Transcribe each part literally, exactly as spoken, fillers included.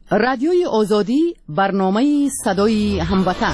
رادیوی آزادی برنامه صدای هموطن.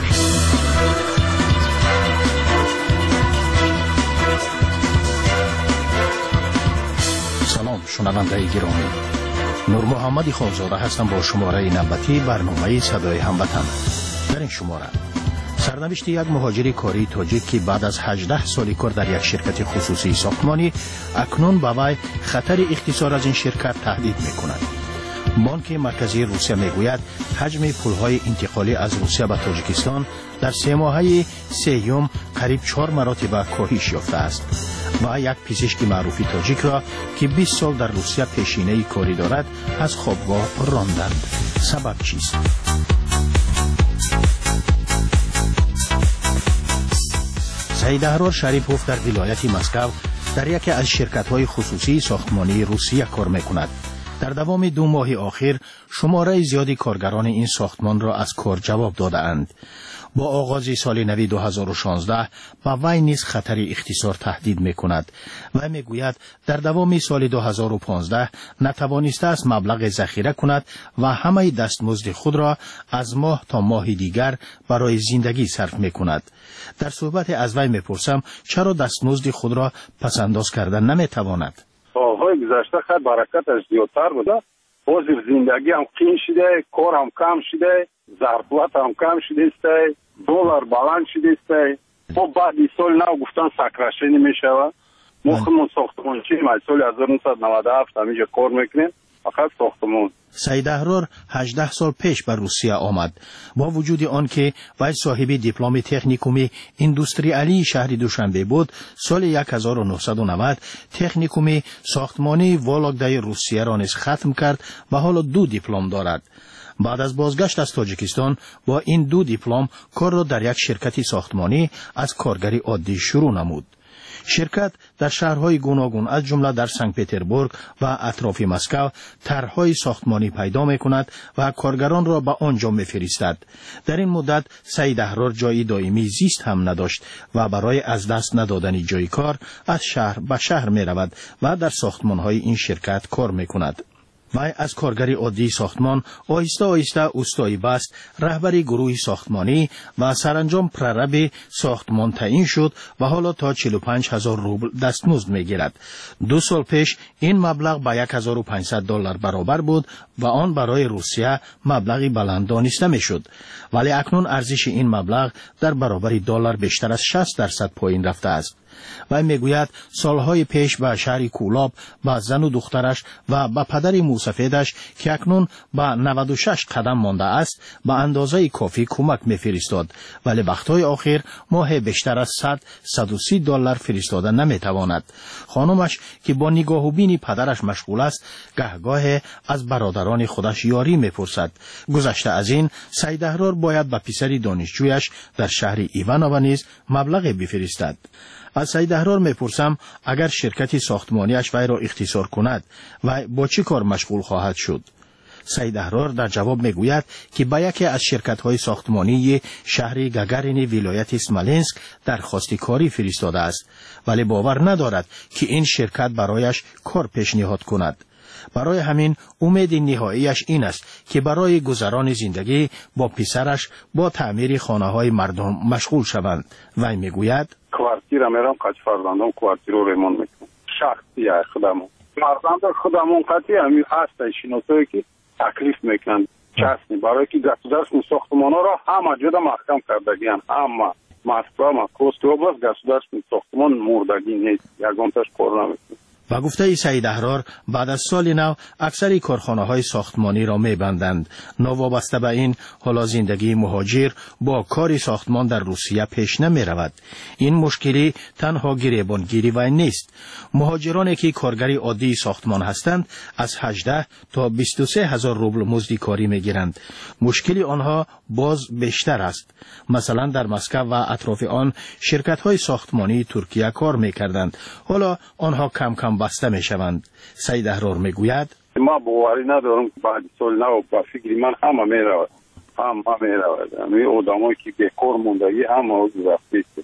سلام شنونده گرامی، نور محمد خانزاده هستم با شماره نوبتی برنامه صدای هموطن. در این شماره سرنوشت یک مهاجر کاری تاجیک که بعد از هجده سال کار در یک شرکت خصوصی ساختمانی اکنون به وی خطر اختصار از این شرکت تهدید می‌کند. بانک مرکزی روسیه میگوید حجم پولهای انتقالی از روسیه به تاجیکستان در سه ماهه سیوم قریب چهار مراتب کاهش یافته است و یک پزشک معروفی تاجیک را که بیست سال در روسیه پیشینه کاری دارد از خوابگاه راندند. سبب چیست؟ سعید احرار شریپوف در ولایت مسکو در یکی از شرکت‌های خصوصی ساختمانی روسیه کار می‌کند. در دوام دو ماه آخر شماره زیادی کارگران این ساختمان را از کار جواب داده اند. با آغاز سال نو دو هزار و شانزده با وی نیز خطر اختصار تهدید می‌کند و میگوید در دوام سال دو هزار و پانزده نتوانسته است مبلغ ذخیره کند و همه دستمزد خود را از ماه تا ماه دیگر برای زندگی صرف می‌کند. در صحبت از وی میپرسم چرا دستمزد خود را پسنداز کردن نمیتواند؟ سالهای گذشته خیلی برکتش زیادتر بوده، بازی زندگی هم قین شده، کار هم کم شده، ظرفیت هم کم شده است، دلار بلند شده است. خب بعد این سال نو گفتن سکرشی نمیشه. ما خودمون ساختمانچی ما سال هزار و نهصد و نود و هفت همینجا کار میکنیم، فقط ساختمان. سعید احرار هجده سال پیش به روسیه آمد. با وجود آن که وی صاحب دیپلم تکنیکوم ایندوستریالی شهر دوشنبه بود، سال هزار و نهصد و نود تکنیکوم ساختمانی ولوگدای روسیه را نیز ختم کرد و حالا دو دیپلم دارد. بعد از بازگشت از تاجیکستان با این دو دیپلم کار را در یک شرکت ساختمانی از کارگری عادی شروع نمود. شرکت در شهرهای گوناگون از جمله در سنت پترزبورگ و اطراف مسکو طرحهای ساختمانی پیدا می‌کند و کارگران را به آنجا می‌فرستد. در این مدت سعید احرار جای دائمی زیست هم نداشت و برای از دست ندادن جای کار از شهر به شهر می‌رود و در ساختمان‌های این شرکت کار می‌کند. وی از کارگری عادی ساختمان آهسته آهسته اوستایی بست، رهبری گروه ساختمانی و سرانجام پررب ساختمان تعیین شد و حالا تا چهل و پنج هزار روبل دستمزد میگیرد. دو سال پیش این مبلغ به هزار و پانصد دلار برابر بود و آن برای روسیه مبلغی بلند دانسته میشد، ولی اکنون ارزش این مبلغ در برابر دلار بیشتر از شصت درصد پایین رفته است. و میگوید سالهای پیش به شهر کولاب با زن و دخترش و به پدر موسفیدش که اکنون به نود و شش قدم مانده است به اندازه کافی کمک میفرستاد، ولی وقتهای آخر ماه بیشتر از صد صد و سی دلار فرستادن نمیتواند. خانمش که با نگاه و بین پدرش مشغول است گهگاه از برادران خودش یاری میپرسد. گذشته از این سعید احرار باید به پسر دانشجویش در شهر ایوانوو نیز مبلغ بفرستد. از سعید احرار میپرسم اگر شرکت ساختمانیش وی را اختصار کند و با چه کار مشغول خواهد شد؟ سعید احرار در جواب میگوید که با یکی از شرکت‌های ساختمانی شهر گاگارین ولایت اسمالینسک درخواست کاری فرستاده است، ولی باور ندارد که این شرکت برایش کار پیشنهاد کند. برای همین امید نهاییش این است که برای گذران زندگی با پسرش با تعمیر خانه‌های مردم مشغول شوند. وی میگوید کوارتیر میرم قد فرزندم کوارتیر رو ریمون میکنم، شخصی خودمون فرزند خودمون قطعی همی هست شناسایی که تکلیف میکنن چسنی برای که گسودرس ساختمان ها را همه جدا محکم کردگیان، اما مسکو مکروسکی اوبلاست گسودرس ساختمان مردگی نیست، یگانتش کار نمیکنه. و گفته سعید احرار بعد از سال نو اکثر کارخانه‌های ساختمانی را می‌بندند. نوابسته به این حالا زندگی مهاجر با کار ساختمان در روسیه پیش نمی‌رود. این مشکلی تنها گریبانگیری و نیست. مهاجرانی که کارگری عادی ساختمان هستند از هجده تا بیست و سه هزار روبل مزد کاری می‌گیرند. مشکلی آنها باز بیشتر است. مثلا در مسکو و اطراف آن شرکت‌های ساختمانی ترکیه کار می‌کردند. حالا آنها کم کم بسته می شوند. سعید احرار می گوید ما باوری ندارم بعد سال نو با فکری من همه می رود همه می رود همه آدمایی که بیکار موندگی همه از رفته است.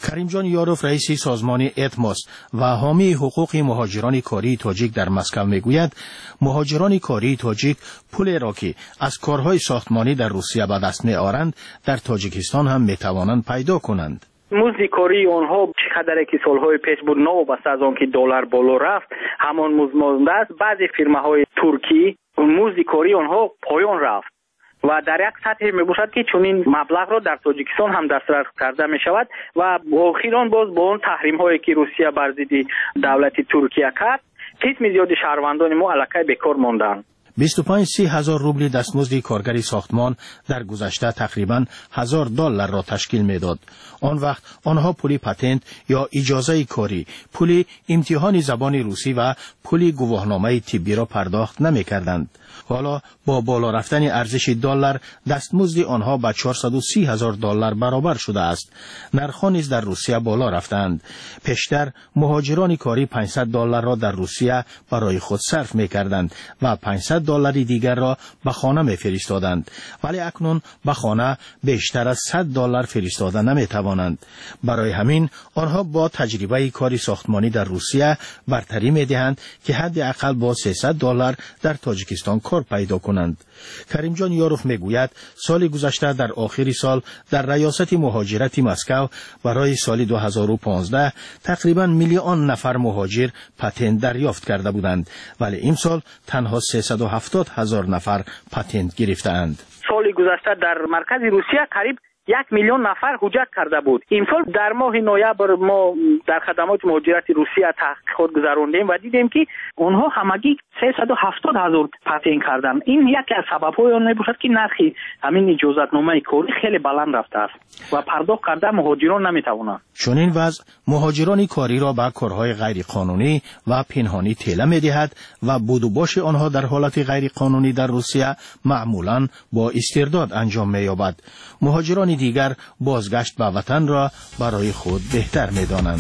کریم جان یاروف رئیس سازمان اتماس و حامی حقوق مهاجران کاری تاجیک در مسکو میگوید مهاجران کاری تاجیک پول را که از کارهای ساختمانی در روسیه به دست میآورند در تاجیکستان هم میتوانند پیدا کنند. مزد کاری آنها چقدر که سالهای پیش بود نوابسته از آن که دلار بالا رفت همان مزد مانده است. بعضی فرماهای ترکی مزد کاری آنها پایان رفت و در یک سطح می باشد که چنین مبلغ را در تاجیکستان هم دسترس کرده می شود و اخیراً باز با اون تحریم هایی که روسیه بر ضد دولت ترکیه کرد قسم زیادی شهروندان ما علاقه بیکار ماندند. بیست و پنج سی هزار روبل دستمزد کارگری ساختمان در گذشته تقریباً هزار دلار را تشکیل میداد. آن وقت آنها پولی پتنت یا اجازه کاری، پولی امتحان زبان روسی و پولی گواهنامه طبی را پرداخت نمی کردند. حالا با بالا رفتن ارزش دلار دستمزد آنها به چهارصد و سی هزار دلار برابر شده است. نرخ‌ها نیز در روسیه بالا رفتند. پیشتر مهاجران کاری پانصد دلار را در روسیه برای خود صرف می‌کردند و پانصد دلار دیگر را به خانه می‌فرستادند، ولی اکنون به خانه بیشتر از صد دلار فرستاده نمی‌توانند. برای همین آنها با تجربه کاری ساختمانی در روسیه برتری می‌دهند که حداقل با سیصد دلار در تاجیکستان کار پیدا کنند. کریم جان یاروف میگوید سال گذشته در آخر سال در ریاست مهاجرت مسکو برای سال دو هزار و پانزده تقریبا میلیون نفر مهاجر پتنت دریافت کرده بودند، ولی این سال تنها سیصد و هفتاد هزار نفر پتنت گرفتند. سال گذشته در مرکز روسیه قریب یک میلیون نفر حجت کرده بود. امسال در ماه نوامبر ما در خدمات مهاجرت روسیه تحقیقات گذراندیم و دیدیم که اونها همگی سیصد و هفتاد هزار پتنت کردن. این یکی از سبب‌های آن میباشد که نرخ همین اجازتنامه کاری خیلی بلند رفته است و پرداخت کرده مهاجران نمیتوانند. چون این وضع مهاجران کاری را به کارهای غیر قانونی و پنهانی تله میدهد و بود و باش آنها در حالت غیر قانونی در روسیه معمولاً با استرداد انجام می‌یابد. مهاجران دیگر بازگشت به وطن را برای خود بهتر می‌دانند.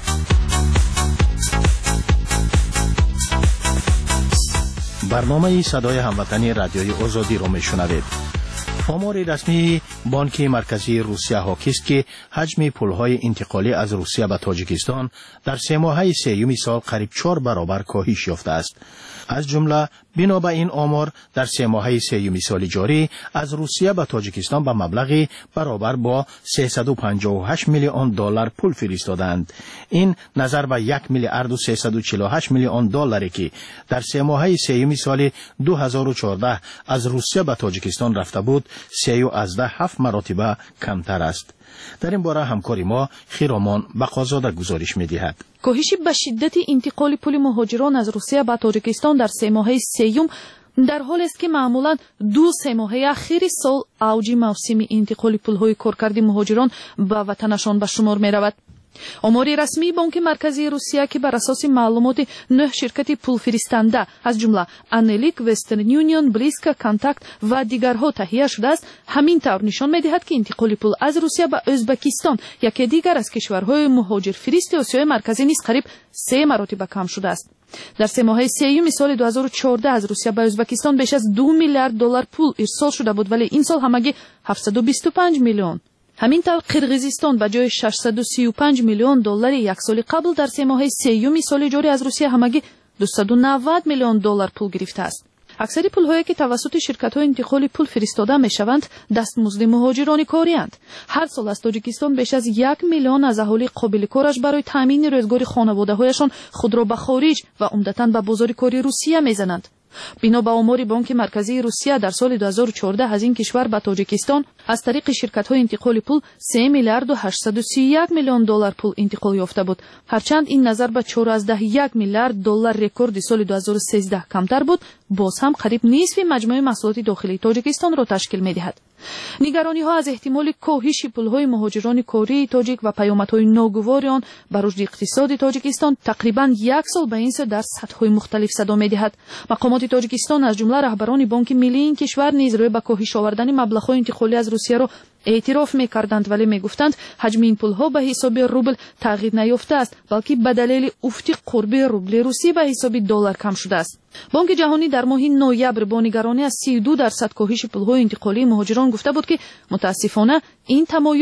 برنامه صدای هموطنی رادیوی آزادی را میشنوید. آمار رسمی بانک مرکزی روسیه حاکی است که حجم پولهای انتقالی از روسیه به تاجیکستان در سه ماهه سیوم سال قریب چهار برابر کاهش یافته است. از جمله بنا به این آمار در سه ماهه سیوم سال جاری از روسیه به تاجیکستان به مبلغی برابر با سیصد و پنجاه و هشت میلیون دلار پول فرستادند. این نظر به یک میلیارد و سیصد و چهل و هشت میلیون دلاری که در سه ماهه سیوم سال دو هزار و چهارده از روسیه به تاجیکستان رفته بود سی و هفت مراتب کمتر است. در این باره همکاری ما خیرامان بقازاده گزارش می‌دهد. کاهش به شدت انتقال پول مهاجران از روسیه به تاجیکستان در سه ماهه سیوم در حالی است که معمولاً دو سه ماهه اخیر سال اوج موسم انتقال پول‌های کارکردی مهاجران به وطنشان به شمار می‌رود. آمار رسمی بانک مرکزی روسیه که بر اساس معلومات نه شرکت پول فرستنده از جمله انلیک، وسترن یونیون، بلیسکا، کانتاکت و دیگرها تهیه شده است، همین طور نشان می‌دهد که انتقال پول از روسیه به ازبکستان، یکی دیگر از کشورهای مهاجر فرست آسیای مرکزی نیز قریب سه مراتب کم شده است. در سه ماهه سیوم سال دو هزار و چهارده از روسیه به ازبکستان بیش از دو میلیارد دلار پول ارسال شده بود، ولی این سال همگی هفتصد و بیست و پنج میلیون. همینطور قرقیزستان به جای ششصد و سی و پنج میلیون دلار یک سال قبل در سه ماهه سیوم سال جاری از روسیه همگی دویست و نود میلیون دلار پول گرفته است. اکثر پول‌هایی که توسط شرکت‌های انتقال پول فرستاده می‌شوند دستمزد مهاجران کاری‌اند. هر سال از تاجیکستان بیش از یک میلیون از اهالی قابل کارش برای تامین روزگار خانواده‌هایشان خود را به خارج و عمدتاً به بازار کاری روسیه می‌زنند. بنا به آمار بانک مرکزی روسیه در سال دو هزار و چهارده از این کشور به تاجیکستان از طریق شرکت‌های انتقال پول سه میلیارد و هشتصد و سی و یک میلیون دلار پول انتقال یافته بود، هرچند این نظر به چهارده و یک میلیارد دلار رکورد سال دو هزار و سیزده کمتر بود، باز هم قریب نصف مجموع محصولات داخلی تاجیکستان را تشکیل می‌دهد. نگرانی‌ها از احتمال کاهش پول‌های مهاجران کاری تاجیک و پیامدهای ناگوار آن بر رشد اقتصاد تاجیکستان تقریباً یک سال به این سو در سطح‌های مختلف صدا می‌دهد. مقامات تاجیکستان از جمله رهبران بانک ملی این کشور نیز روی به کاهش آوردن مبلغ‌های انتقالی از روسیه را اعتراف می‌کردند، ولی می‌گفتند حجم این پول‌ها به حساب روبل تغییر نیافته است، بلکه به دلیل افت قرب روبل روسی به حساب دلار کم شده است. بانک جهانی در ماه نوامبر با نگرانی از سی و دو درصد کاهش پول‌های انتقالی مهاجران گفته بود که متاسفانه این تمایل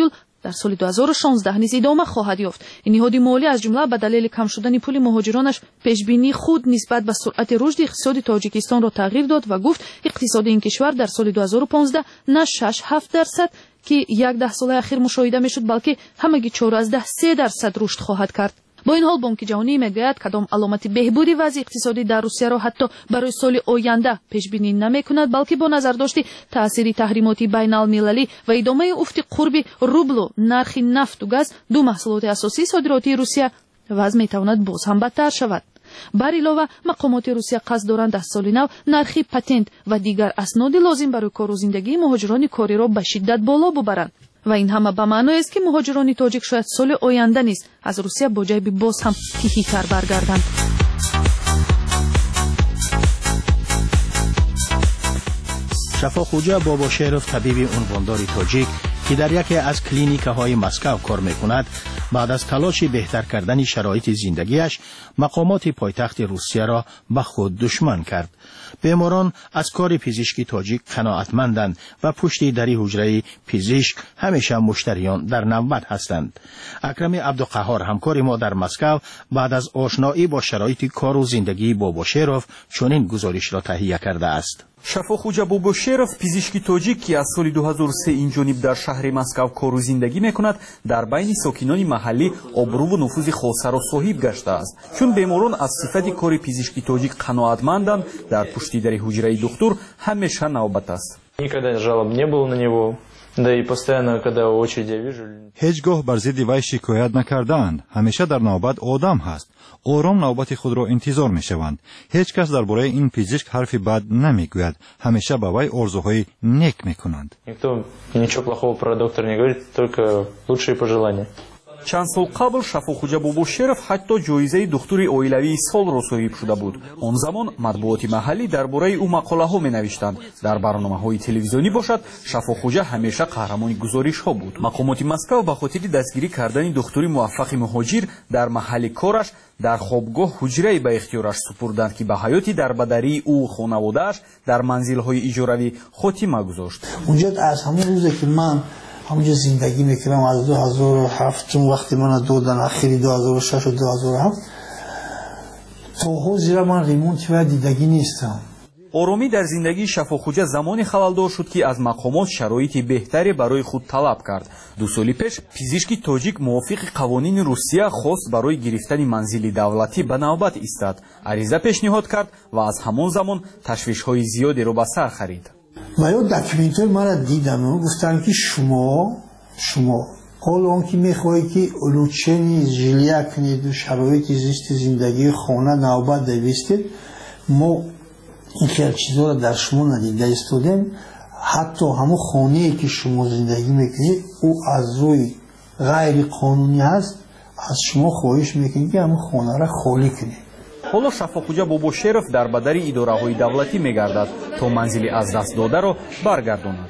در سال دو هزار و شانزده نیز ادامه خواهد یافت. این نهاد مالی از جمله به دلیل کم شدن پول مهاجرانش پیشبینی خود نسبت به سرعت رشد اقتصاد تاجیکستان را تغییر داد و گفت اقتصاد این کشور در سال دو هزار و پانزده نه شش هفت درصد که یک ده سال اخیر مشاهده میشد، بلکه همگی چهارده سه درصد رشد خواهد کرد. با این حال بانک جهانی میگوید کدام علامت بهبودی وضع اقتصادی در روسیه را حتی برای سال آینده پیش بینی نمیکند، بلکه با نظر داشت تأثیر تحریمات بین المللی و ادامه افت قرب روبل و نرخ نفت و گاز دو محصولات اساسی صادراتی روسیه وضع میتواند باز هم بدتر شود. بر علاوه مقامات روسیه قصد دارند از سال نو نرخ پتنت و دیگر اسناد لازم برای کار و زندگی مهاجران کاری را به شدت بالا ببرند و این همه به معنای است که مهاجران تاجیک شاید سال آینده نیز از روسیه با جیب باز هم تیهی‌تر برگردند. شفاخوجا باباشیروف طبیب عنواندار تاجیک که در یکی از کلینیک‌های مسکو کار می‌کند، بعد از تلاش بهتر کردن شرایط زندگیش مقامات پایتخت روسیه را به خود دشمن کرد. بیماران از کار پزشکی تاجیک قناعتمندند و پشت در حجره پزشک همیشه مشتریان در نوبت هستند. اکرم عبدالقهار همکار ما در مسکو بعد از آشنایی با شرایط کار و زندگی باباشیروف چنین گزارش را تهیه کرده است. شفاخوجا باباشیروف پزشکی تاجیک که از سال دو هزار و سه این جانب در شهر مسکو کار و زندگی میکند، در بین ساکنان محلی آبرو و نفوذ خاصه را صاحب گشته است. چون بیماران از صفت کار پزشکی تاجیک قناعتمندند، در پشت در حجره دکتر همیشه نوبت است. Никогда жалоб не было на него. Да и постоянно, когда очередь я вижу... هیچگاه بر ضد وی شکایت نکردند. همیشه در نوبت آدم هست. آرام نوبت خود را انتظار میشوند. هیچ کس درباره این پزشک حرفی بد نمیگوید. همیشه به وی آرزوهای نیک میکنند. Никто ничего плохого про доктора не говорит, только лучшие пожелания. چند سال قبل شفاخوجا باباشیروف حتی جایزه دکتری اویلوی سال را صاحب شده بود. آن زمان مطبوعات محلی درباره او مقاله ها می نوشتند. در برنامه های تلویزیونی باشد، شفاخوجا همیشه قهرمان گزارش ها بود. مقامات مسکو به خاطر دستگیری کردن دکتری موفق مهاجر در محل کارش در خوابگاه حجره به اختیارش سپردند که به حیاتی در بدری او و خانواده‌اش در منزل های اجاروی خاتمه گذاشت. اونجا از همون روزی که من همونجا زندگی میکردم از دو هزار و هفت، چون وقتی من دادن اخیری دو هزار و شش و دو هزار و هفت تا حاضر من ریمونت و دیدگی نیستم. آرامی در زندگی شفاخوجا زمانی خلالدار شد که از مقامات شرایط بهتری برای خود طلب کرد. دو سال پیش پزشکی تاجیک موافق قوانین روسیه خواست برای گرفتن منزل دولتی به نوبت ایستاد. عریضه پیشنهاد کرد و از همان زمان تشویش‌های زیادی را به سر خرید. و یا داکیومنتر من دیدم و گفتن که شما شما حالا اون که میخواهی که علوچنی جلیه کنید و شرایط زیست زندگی خانه نوبت دویستید، ما این خیلی چیزا را در شما ندیده استودیم. حتی همون خانه‌ای که شما زندگی میکنید او از روی غیر قانونی هست، از شما خواهش میکنید که همون خانه را خالی کنید. حالا شفاخوجا باباشیروف در بدری اداره‌های دولتی می‌گردد تا منزل از دست داده را برگرداند.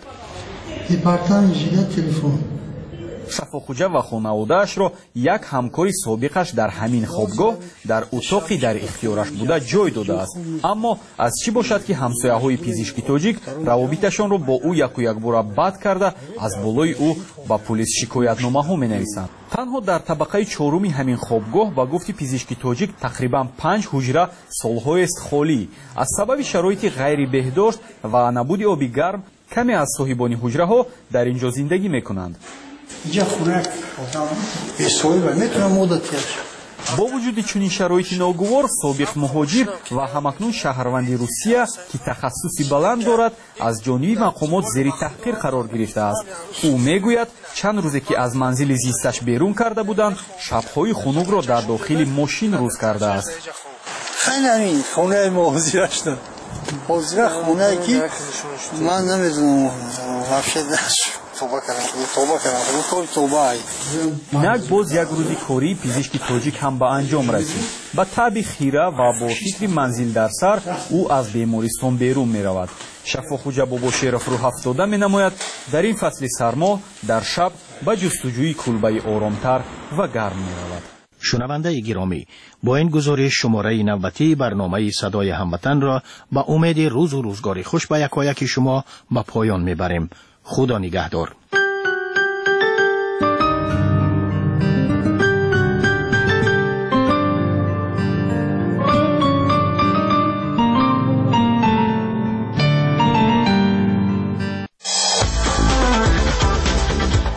شفاخوجا و خانواده‌اش را یک همکاری سابقش در همین خوابگاه در اتاقی در اختیارش بوده جای داده است. اما از چی باشد که همسایه‌های پزشکی تاجیک روابطشان را با او یک و یک بار بد کرده از بالای او با پلیس شکایتنامه‌ها می‌نویسند. تنها در طبقه چهارم همین خوابگاه با گفت پزشکی تاجیک تقریبا پنج حجره سال‌های است خالی. از سبب شرایط غیر بهداشت و نبود آب گرم کمی از صاحبان حجره‌ها در اینجا زندگی می‌کنند. اینجا خونک به صاحب میتونم مدت کرد. با وجود چنین شرایط ناگوار، سابق مهاجر و همکنون شهروند روسیه که تخصصی بلند دارد از جانب مقامات زیر تحقیر قرار گرفته است. او میگوید چند روزی که از منزل زیستش بیرون کرده بودند، شب‌های خنک را در داخل ماشین روز کرده است. خیلی همین خونه محاضرش دارد. محاضره خونه که من نمیدونم وفشه داشت. توبه کردم توبه کردم توبه ای اینک باز یک روزی کاری پزشکی تاجیک هم به انجام رسید. به طب خیره و با فکر منزل در سر او از بیمارستان بیرون می رود. شفاخوجا باباشیروف رو هفتاده می نماید در این فصل سرما در شب به جستجوی کلبه آرامتر و گرم می رود. شنونده گرامی، با این گزارش شماره نوبتی برنامه صدای هموطن را با امید روز و روزگاری خوش به یکایک شما به پایان میبریم. خدا نگهدار.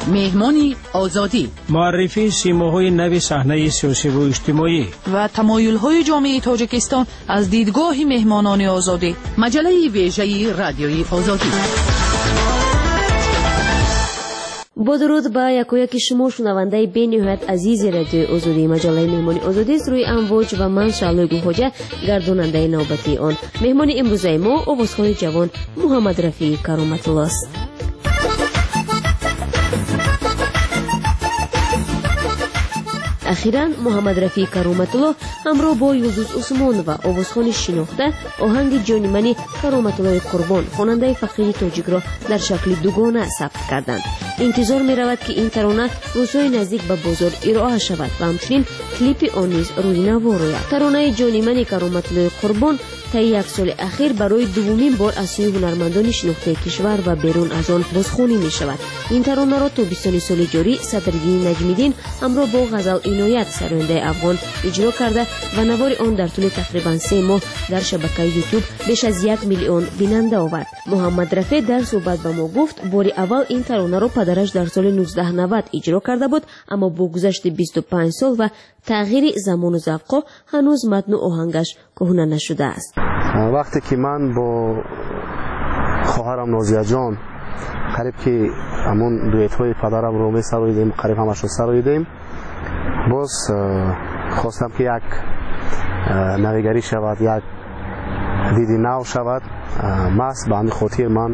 مهمانی آزادی، معرفی سیماهای نو صحنه سیاسی و اجتماعی و تمایل‌های جامعه تاجیکستان از دیدگاه مهمانان آزادی. مجله ویژه رادیوی آزادی. با درود به یکایک شما شنونده بین‌نهایت عزیز رادیو آزادی، مجله مهمانی آزادی است روی امواج و من شعله گوهاجه گرداننده نوبتی آن. مهمان امروز ما آوازخوان جوان محمد رفیع کرامت الله است. اخیراً محمد رفیع کرامت الله همراه با یلدوز عثمان و آوازخوان شناخته آهنگ جان من کرامت الله قربان خواننده فقیر تاجیک را در شکل دوگانه ثبت کردند. انتظار می رود که این ترانه روزهای نزدیک به بازار ارائه شود و همچنین کلیپ آن نیز روی نوا روید. ترانه جان من کرامت الله قربان طی یک سال اخیر برای دومین بار از سوی هنرمندان شناخته کشور و بیرون از آن بازخوانی می شود. این ترانه را تابستان سال جاری صدرالدین نجمیدین همراه با غزل عنایت سرآینده افغان اجرا کرده و نوار آن در طول تقریبا سه ماه در شبکه یوتیوب بیش از یک میلیون بیننده آورد. محمد رفیع در صحبت با ما گفت بار اول این ترانه را پدرش در سال نوزده نود اجرا کرده بود، اما با گذشت بیست و پنج سال و تغییر زمان و ذوق هنوز متن و آهنگش کهنه نشده است. وقتی که من با خواهرم نازیه جان قریب که همون دویت های پدرم رو می سراییدیم، قریب همش رو سراییدیم، باز خواستم که یک نویگری شود، یک دیدی نو شود. ماست به همین خاطر من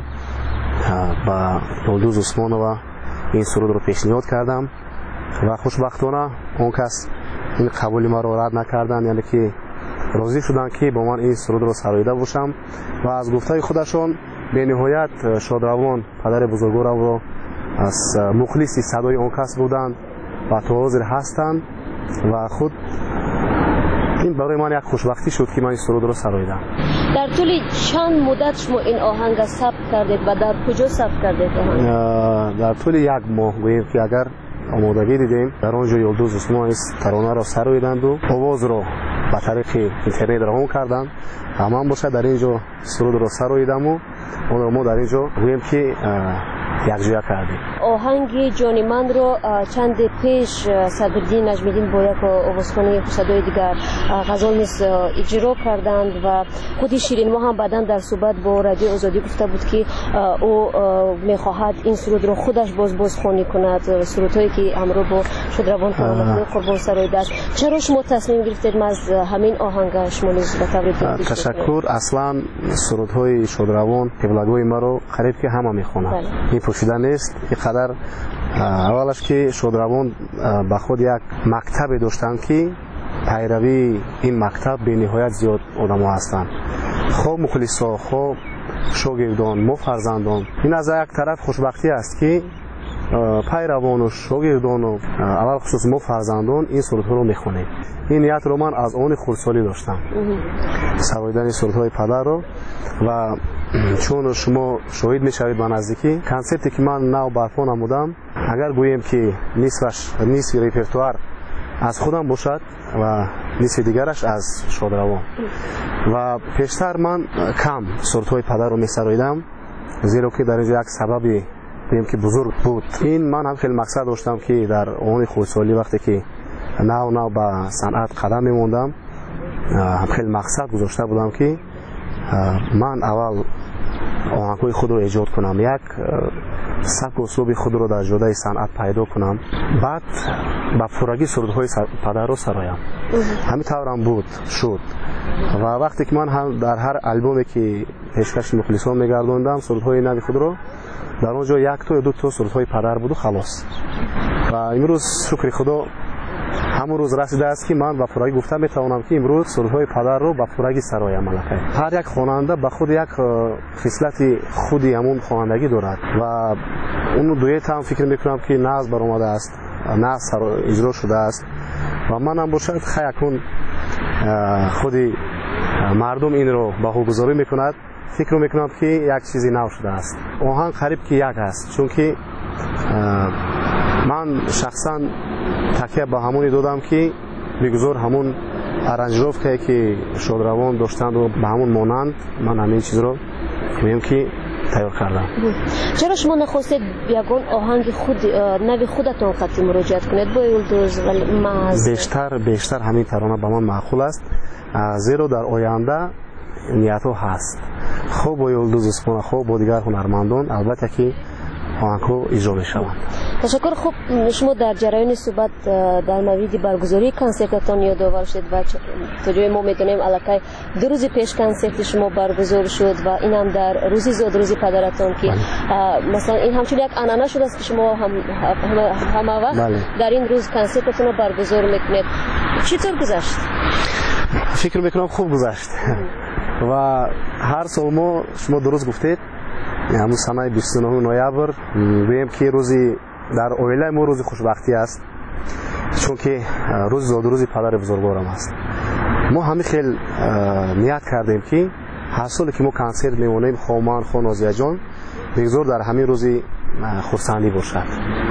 با یلدوز عثمان و این سرود رو پیشنهاد کردم و خوشبختانه اون کس این قبولی ما رو رد نکردن، یعنی که راضی شدن که با من این سرود رو سراییده باشم و از گفته خودشون به نهایت شادروان پدر بزرگوارم رو از مخلصی صدای اون کس بودند و تا حاضر هستند و خود این برای من یک خوشبختی شد که من این سرود رو سراییدم. در طول چند مدت شما این آهنگ ثبت کردید و در کجا ثبت کردید آهنگ؟ در طول یک ماه گوییم که اگر آمادگی دیدیم در آنجا یلدوز عثمان ترانه را سراییدند و آواز را به طریق اینترنت روان کردند. من باشه در اینجا سرود را سراییدم و اون ما در اینجا گوییم که یکجا کردیم. آهنگ جان من رو چند پیش صدرالدین نجمیدین با یک آوازخوان صدای دیگر غزل نیز اجرا کردند و خود شیرین ما هم بعداً در صحبت با رادیو آزادی گفته بود که او میخواهد این سرود رو خودش باز بازخوانی کند، سرودهایی که همراه با شادروان کرامت قربان سراییده است. چرا شما تصمیم گرفتید از همین آهنگ شما نیز به طور تشکر. اصلا سرودهای شادروان قبلگوی ما رو قریب که همه میخونند، این پوشیده نیست. اینقدر اولش که شادروان به خود یک مکتب داشتند که پیروی این مکتب به نهایت زیاد آدم ها هستند، خوب مخلصا، خوب شاگردان، ما فرزندان. این از یک طرف خوشبختی است که پیروان و شاگردان و اول خصوص ما فرزندان این سرودها رو میخونیم. این نیت رو من از آن خردسالی داشتم، سراییدن سرودهای پدر رو، و چون شما شاهد میشوید به نزدیکی کنسپتی که من نو برپا نمودم، اگر گوییم که نصفش نصف ریپرتوار از خودم باشد و نصف دیگرش از شادروان و پیشتر من کم سرودهای پدر رو میسراییدم، زیرا که در اینجا یک سببی گوییم که بزرگ بود. این من هم خیلی مقصد داشتم که در آن خردسالی وقتی که نو نو به صنعت قدم میموندم، هم خیلی مقصد گذاشته بودم که من اول آهنگ‌های خود رو ایجاد کنم، یک سبک و اسلوب خود رو در جاده صنعت پیدا کنم، بعد با پورگی سرودهای پدر رو سرایم. همین طورم بود شد و وقتی که من هم در هر البومی که پیشکش مخلصان میگردوندم سرودهای نو خود رو، در اونجا یک تا یا دو تا سرودهای پدر بود و خلاص. و امروز شکر خدا همون روز رسیده است که من با پورگی گفتم میتوانم که امروز سرودهای پدر رو با پورگی سرایم. ملکه هر یک خواننده به خود یک خصلت خودی همون خوانندگی دارد و اون دویت هم فکر میکنم که ناز برآمده است، ناز اجرا شده است و من هم باشد خیلی خودی مردم این رو بهوگذاری میکند، فکر میکنم که یک چیزی نو شده است. آهنگ قریب که یک است، چون که من شخصا تکیه به همونی دادم که بگذار همون ارنجروفته که شادروان داشتند و به همون مانند من همین چیز رو میگم که تیار کردم. چرا شما نخواستید یگان آهنگ خود نوی خودتون قطعی مراجعت کنید با یلدوز و محض؟ بیشتر بیشتر همین ترانه به من معقول است، زیرا در آینده نیتو هست خوب با یلدوز اسپونا خوب با دیگر هنرمندان البته که آهنگ‌ها اجرا می‌شوند. تشکر. خوب شما در جریان صحبت در مورد برگزاری کنسرتتان یادآور شد و تا جای ما می‌دونیم الکی دو روز پیش کنسرت شما برگزار شد و این هم در روزی زاد روزی پدرتان که مثلا این همچون یک عنعنه شده است که شما هم همه وقت در این روز کنسرتتان رو برگزار می‌کنید. چطور گذشت؟ فکر می‌کنم خوب گذشت و هر سال ما شما درست گفتید همون سنه بیست و نه نوامبر بگیم که روزی در اویله ما روز خوشبختی است، چون که روز زاد روزی پدر بزرگوارم است. ما همین خیلی نیت کردیم که هر سال که ما کنسرت میمونیم خوامان خو نازیه جان بگذار در همین روزی خرسندی باشد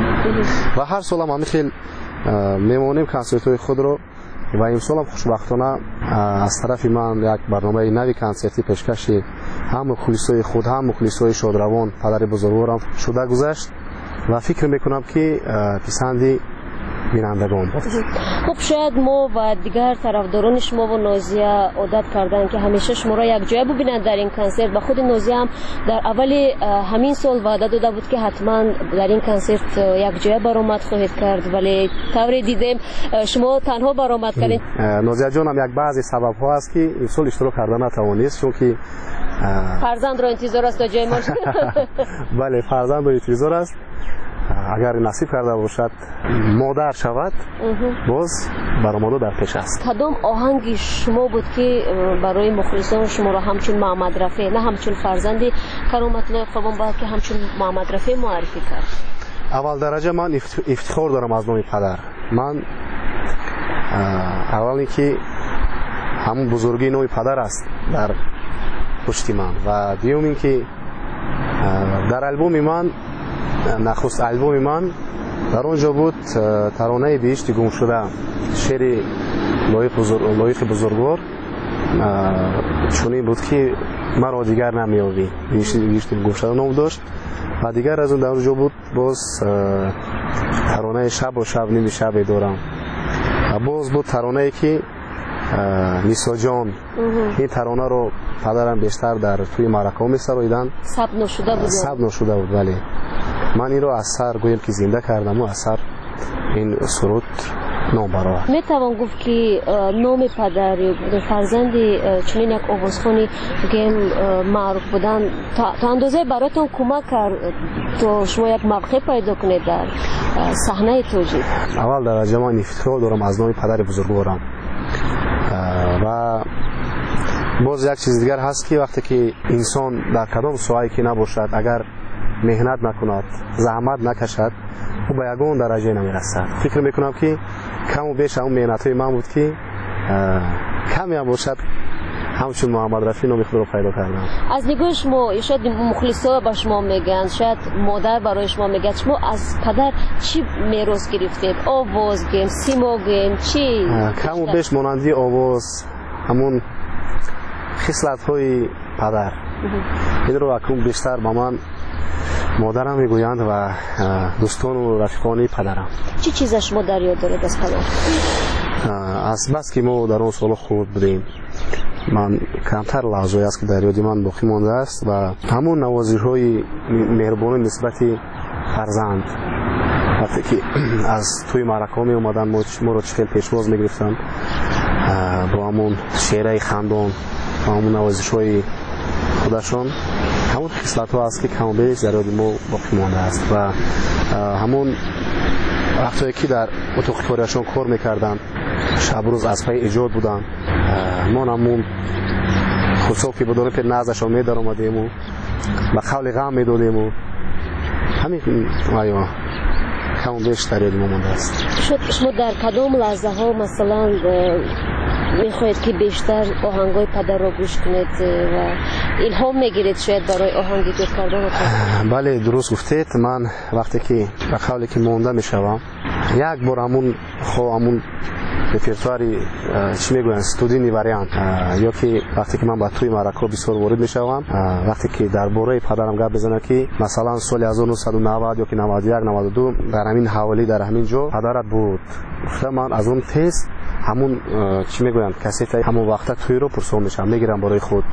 و هر سال هم همین خیلی میمونیم کنسرت های خود رو و این سال هم خوشبختانه از طرف من یک برنامه نوی کنسرتی پیشکشی هم مخلصای خود هم مخلصای شادروان پدر بزرگوارم شده گذشت و فکر میکنم که پسندی بینندگان بود. خب شاید ما و دیگر طرفداران شما و نازیه عادت کردن که همیشه شما را یک جای ببینند در این کنسرت و خود نازیه هم در اول همین سال وعده داده بود که حتما در این کنسرت یک جای برآمد خواهید کرد، ولی طوری دیدیم شما تنها برآمد کردید. نازیه جان هم یک بعضی سبب ها است که این سال اشتراک کردن نتوانست، چون که فرزند را انتظار است تا جای ما. بله فرزند را انتظار است، اگر نصیب کرده باشد مادر شود باز برآمده در پیش است. کدام آهنگی شما بود که برای مخلصان شما را همچون محمد رفیع نه همچون فرزندی کرامت الله قربان بلکه همچون محمد رفیع معرفی کرد؟ اول درجه من افتخار دارم از نام پدر. من اول اینکه همون بزرگی نام پدر است در پشتی من و دیوم اینکه در البوم من نخست البوم من در اونجا بود ترانه بهشت گم شده شعر لایق بزرگ لایق بزرگوار چون بود که مرا دیگر نمیابی بهشت گم شده نام داشت و دیگر از اون در اونجا بود باز ترانه شب و شب نمی شب دارم و باز بود ترانه که نیسا جان. این ترانه رو پدرم بیشتر در توی معرکه می سراییدن ثبت نشده بود ثبت نشده بود ولی من این رو از سر گویم که زنده کردم و از سر این سرود نام برآورد. می توان گفت که نام پدر فرزند چنین یک آوازخوانی گیم معروف بودن تا اندازه براتون کمک کرد تا شما یک موقع پیدا کنید در صحنه توجیه؟ اول درجه من افتخار دارم از نام پدر بزرگوارم و باز یک چیز دیگر هست که وقتی که انسان در کدام ساحه‌ای که نباشد اگر مهنت نکند زحمت نکشد او به یگان درجه نمیرسد. فکر میکنم که کم و بیش اون مهنت های من بود که کمی هم باشد همچون محمد رفیع نام خود رو پیدا کردم. از نگاه شما شاید مخلصا به شما میگن شاید مادر برای شما میگه شما از پدر چی میراث گرفتید؟ آواز گیم سیما گیم چی؟ کم و بیش مانندی آواز همون خصلت های پدر این رو اکنون بیشتر با من مادرم میگویند و دوستان و رفیقانی پدرم. چی چیز شما در یاد دارید از پدر؟ از بس که ما در اون سال خود بودیم من کمتر لحظه‌ای است که در یاد من باقی مانده است و همون نوازش‌های مهربانی نسبت فرزند وقتی که از توی معرکه می اومدن ما رو چکل پیشواز میگرفتن با همون شعرهای خندان و همون نوازش‌های خودشان همون خصلت ها است که کم بیش در یاد ما باقی مانده است و همون وقتی که در اتاق کاریشان کار میکردن شب روز از پای ایجاد بودن ما همون خصوصا که بدون پر نازشان می در آمدیم و به قول غم میدادیم و همین آیا کم بیش در یاد ما مانده است. شما در کدام لحظه ها مثلا میخواید که بیشتر آهنگای پدر رو گوش کنید و الهام میگیرید شاید برای آهنگ ایجاد کردن؟ بله درست گفتید. من وقتی که به قولی که مانده میشوم یک بار همون خو همون репертуари чӣ мегӯянд студийни вариант ё ки вақте ки ман ба тӯи маъракҳо бисёр ворид мешавам, вақте ки дар бораи падарам гап мезанам ки масалан соли ҳазору нуҳсаду навад ё ки наваду як наваду ду дар ҳамин ҳаволӣ дар ҳамин ҷо падарат буд, гуфта ман аз он тез ҳамун чӣ мегӯянд кассетаи ҳамон вақта тӯиро пурсон мешавам, мегирам бораи худ,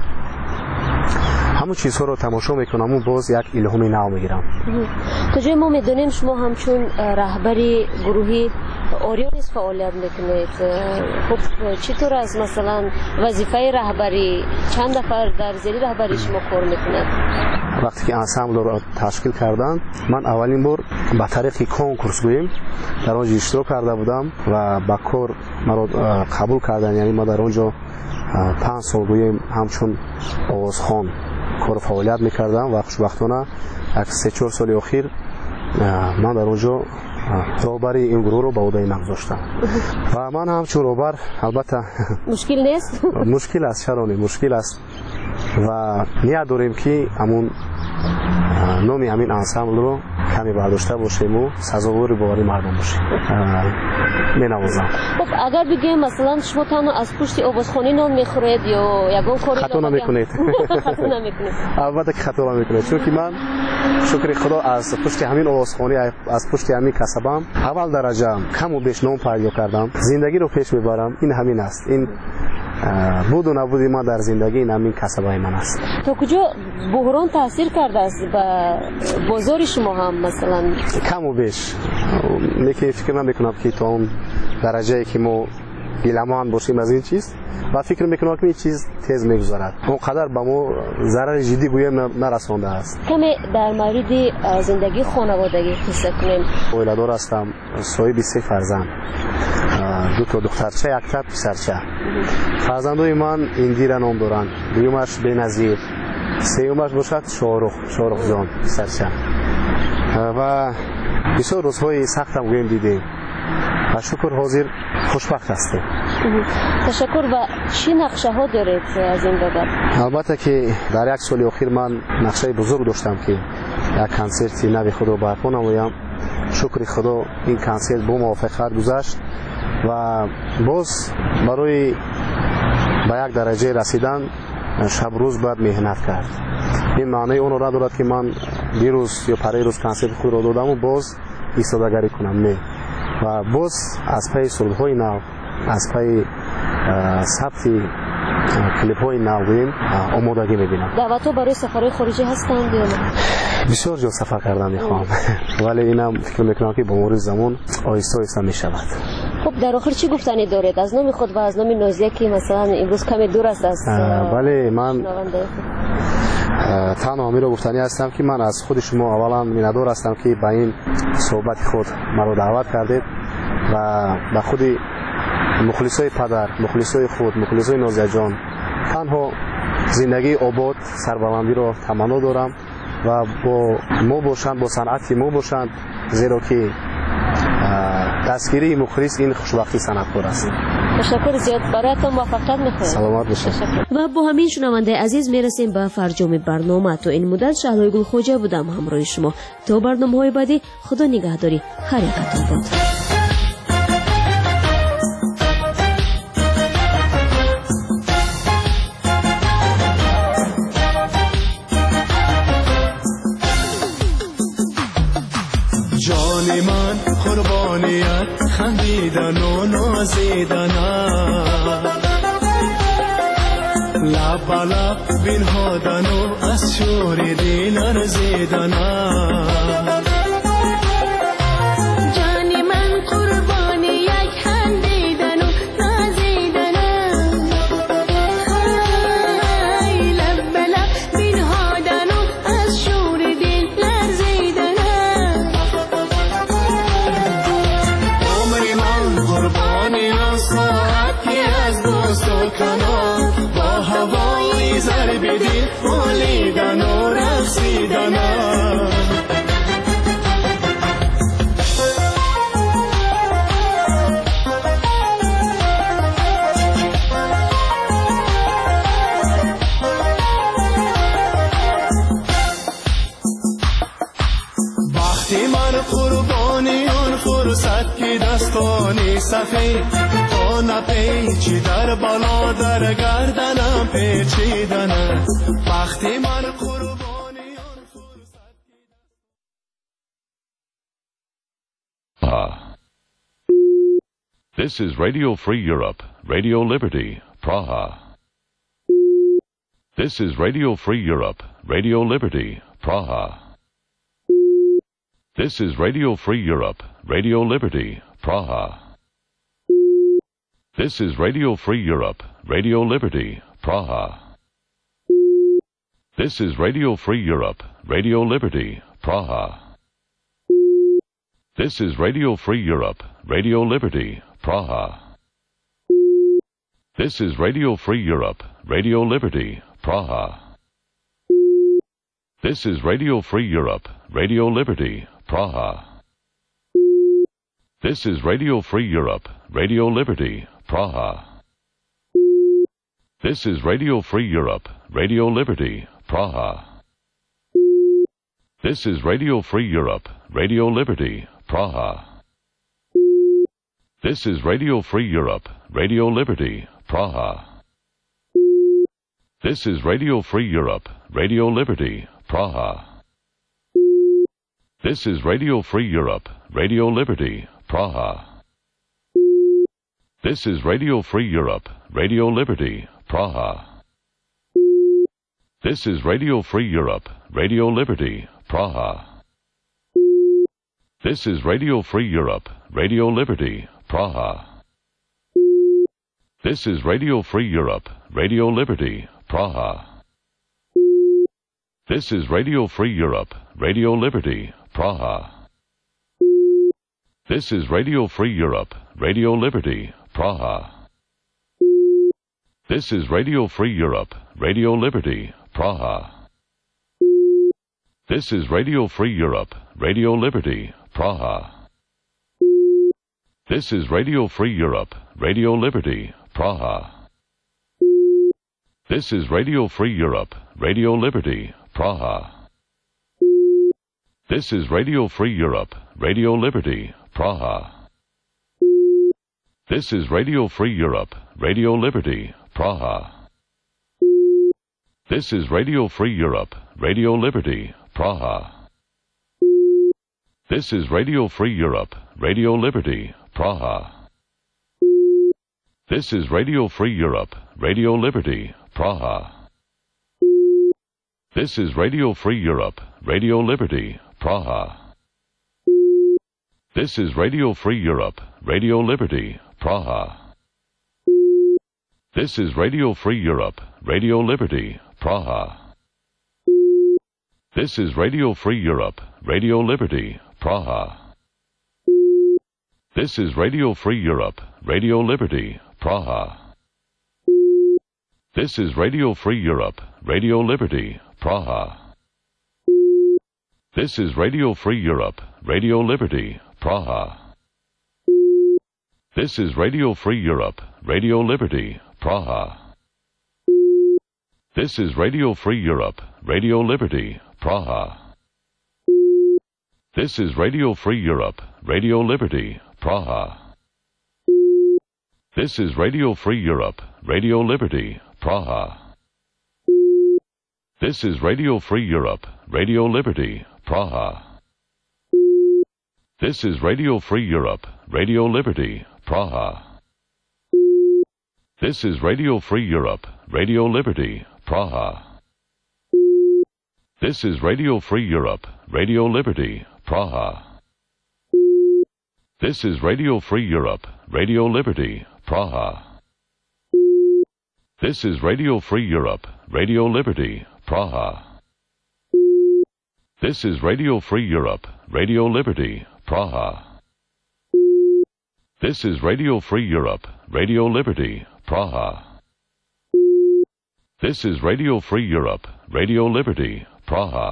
ҳамун чизҳоро тамошо мекунам, боз як илҳоми нав мегирам. куҷои мо медонем шумо ҳамчун раҳбари гурӯҳи Орион низ фаъолият мекунед. хуб чӣ тавр аст масалан вазифаи раҳбарӣ, чанд нафар дар зери раҳбари шумо кор мекунад? вақте ки ансамблро ташкил карданд, ман аввалин бор ба тариқи конкурс гӯем дар он ҷо иштирок карда будам ва ба кор маро қабул карданд, яъне ма дар он ҷо панҷ сол гӯем ҳамчун овозхон кор фаъолият мекардам ва хушбахтона як се чор соли охир ман дар он ҷо роҳбари ин гурӯҳро ба ӯҳдаи ман гузоштам ва ман ҳамчун роҳбар албатта мушкил нест? мушкил аст, чаро не мушкил аст ва ният дорем ки ҳамун номи ҳамин ансамблро каме бардошта бошему сазовори бовари мардум бошем. менавозам. хуб агар бигӯем масалан шумо танҳо аз пушти овозхонӣ нон мехӯред ё ягон кори хато намекунед? хато намекунед? албатта ки хато намекунед, чунки ман шукри худо аз пушти ҳамин овозхонӣ, аз пушти ҳамин касабам аввал дараҷа каму беш ном пайдо кардам, зиндагиро пеш мебарам. ин ҳамин аст, ин буду набуди ман дар зиндагӣ ин ҳамин касабаи ман аст. то куҷо буҳрон таъсир кардааст ба бозори шумо ҳам масалан? каму беш, лекин фикр намекунам ки то он дараҷае ки мо гиламанд бошем аз ин чиз ва фикр мекунам ки ин чиз тез мегузарад, он қадар ба мо зарари ҷиддӣ гӯем нарасондааст. каме дар мавриди зиндагии хонаводагӣ қисса кунем. оиладор ҳастам, соҳиби се фарзанд, ду то духтарча, якта писарча. фарзандои ман Индира ном доранд, дуюмаш Беназир, сеюмаш бошад Шорух, Шорухҷон писарча. ва бисёр рӯзҳои сахтам гӯем дидем ва шукр ҳозир хушбахт ҳастем. ташаккур. ва чӣ нақшаҳо доред аз ин бобат? албатта ки дар як соли охир ман нақшаи бузург доштам ки як консерти нави худро барпо намоям. шукри худо ин консерт бо муваффақият гузашт ва боз барои ба як дараҷае расидан шабрӯз бояд меҳнат кард. ин маънои онро надорад ки ман дирӯз ё парирӯз консерти худро додаму боз истодагарӣ кунам, не. ва боз аз пайи сурудҳои нав, аз пайи сабти клипҳои нав гӯем омодагӣ мебинам. даъватҳо барои сафарҳои хориҷӣ ҳастанд ё на? бисёр ҷо сафар кардан мехоҳам, вале инам фикр мекунам ки бо мури замон оҳиста оҳиста мешавад. хуб дар охир чӣ гуфтанӣ доред аз номи худ ва аз номи Нозия ки масалан имрӯз каме дур аст аз бале ман танҳо ҳамиро гуфтанӣ ҳастам ки ман аз худи шумо аввалан миннатдор ҳастам ки ба ин суҳбати худ маро даъват кардед ва ба худи мухлисои падар, мухлисои худ, мухлисои Нозияҷон танҳо зиндагии обод, сарбаландиро таманно дорам ва бо мо бошанд, бо санъати мо бошанд, зеро ки дастгирии мухлис ин хушбахти санъаткор аст. ташаккур зиёд. бароятон муваффақият мехоҳем. саломат бошед. ва бо ҳамин шунавандаи азиз мерасем ба фарҷоми барнома. то ин муддат Шаҳлои Гулхоҷа будам ҳамроҳи шумо. то барномаҳои баъдӣ худо нигаҳдори ҳар якатон бод. جان من قربانیت خندیدن و نازیدنم لب به لب بنهادن و از شور دل ارزیدنم جان من قربانی یک خندیدن و نازیدنم خی لب به لب بنهادن و از شور دل لرزیدنم عمر من قربانی و ساعتی از دوست و کنار با هوای ضرب دل بولیدن و رقصیدنم وقتی من قربانی اون فرصت که دستانی سخی تا نپیچی در بالا در گردنم پیچیدنه وقتی من قربانی آن فرصت Ah. This is Radio Free Europe, Radio Liberty, Praha. This is Radio Free Europe, Radio Liberty, Praha. This is Radio Free Europe, Radio Liberty, Praha. This is Radio Free Europe, Radio Liberty, Praha. This is Radio Free Europe, Radio Liberty, Praha. This is Radio Free Europe, Radio Liberty, Praha. This is Radio Free Europe, Radio Liberty, Praha. This is Radio Free Europe, Radio Liberty, Praha. This is Radio Free Europe, Radio Liberty, Praha. This is Radio Free Europe, Radio Liberty, Praha. This is Radio Free Europe, Radio Liberty, Praha. This is Radio Free Europe, Radio Liberty, Praha. This is Radio Free Europe, Radio Liberty, Praha. This is Radio Free Europe, Radio Liberty, Praha. This is Radio Free Europe, Radio Liberty, Praha. This is Radio Free Europe, Radio Liberty, Praha. This is Radio Free Europe, Radio Liberty, Praha. This is Radio Free Europe, Radio Liberty, Praha. This is Radio Free Europe, Radio Liberty, Praha. This is Radio Free Europe, Radio Liberty, Praha. This is Radio Free Europe, Radio Liberty, Praha. This is Radio Free Europe, Radio Liberty, Praha. This is Radio Free Europe, Radio Liberty, Praha. This is Radio Free Europe, Radio Liberty, Praha. This is Radio Free Europe, Radio Liberty, Praha. This is Radio Free Europe, Radio Liberty, Praha. This is Radio Free Europe, Radio Liberty, Praha. This is Radio Free Europe, Radio Liberty, Praha. This is Radio Free Europe, Radio Liberty, Praha. This is Radio Free Europe, Radio Liberty, Praha. This is Radio Free Europe, Radio Liberty, Praha. This is Radio Free Europe, Radio Liberty, Praha. This is Radio Free Europe, Radio Liberty, Praha. This is Radio Free Europe, Radio Liberty, Praha. This is Radio Free Europe, Radio Liberty, Praha. This is Radio Free Europe, Radio Liberty, Praha. This is Radio Free Europe, Radio Liberty, Praha. This is Radio Free Europe, Radio Liberty, Praha. This is Radio Free Europe, Radio Liberty, Praha. This is Radio Free Europe, Radio Liberty, Praha. This is Radio Free Europe, Radio Liberty, Praha. This is Radio Free Europe, Radio Liberty, Praha. This is Radio Free Europe, Radio Liberty, Praha. This is Radio Free Europe, Radio Liberty, Praha. This is Radio Free Europe, Radio Liberty, Praha. This is Radio Free Europe, Radio Liberty, Praha. This is Radio Free Europe, Radio Liberty, Praha. This is Radio Free Europe, Radio Liberty, Praha. This is Radio Free Europe, Radio Liberty, Praha.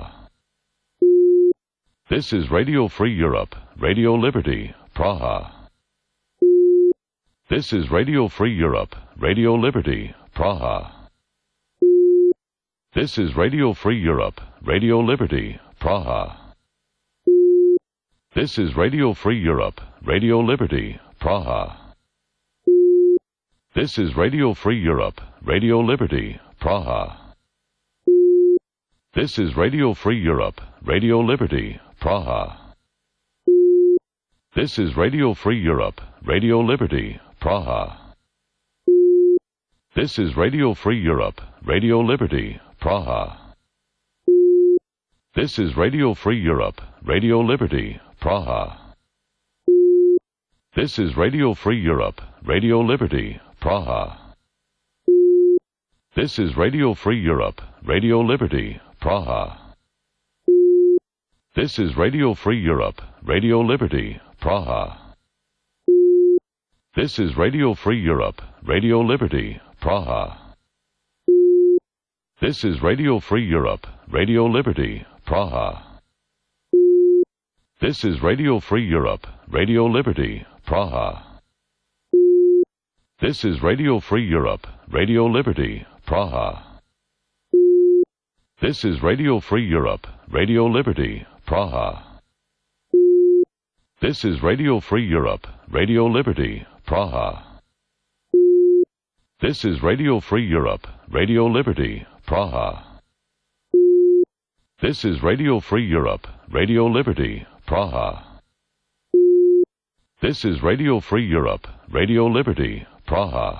This is Radio Free Europe, Radio Liberty, Praha. This is Radio Free Europe, Radio Liberty, Praha. This is Radio Free Europe, Radio Liberty, Praha. This is Radio Free Europe, Radio Liberty, Praha. This is Radio Free Europe, Radio Liberty, Praha. This is Radio Free Europe, Radio Liberty, Praha. This is Radio Free Europe, Radio Liberty, Praha. This is Radio Free Europe, Radio Liberty, Praha. This is Radio Free Europe, Radio Liberty, Praha. This is Radio Free Europe, Radio Liberty, Praha. This is Radio Free Europe, Radio Liberty, Praha. This is Radio Free Europe, Radio Liberty, Praha. This is Radio Free Europe, Radio Liberty, Praha. This is Radio Free Europe, Radio Liberty, Praha. This is Radio Free Europe, Radio Liberty, Praha. This is Radio Free Europe, Radio Liberty, Praha. This is Radio Free Europe, Radio Liberty, Praha. This is Radio Free Europe, Radio Liberty, Praha. This is Radio Free Europe, Radio Liberty, Praha. This is Radio Free Europe, Radio Liberty, Praha. This is Radio Free Europe, Radio Liberty, Praha.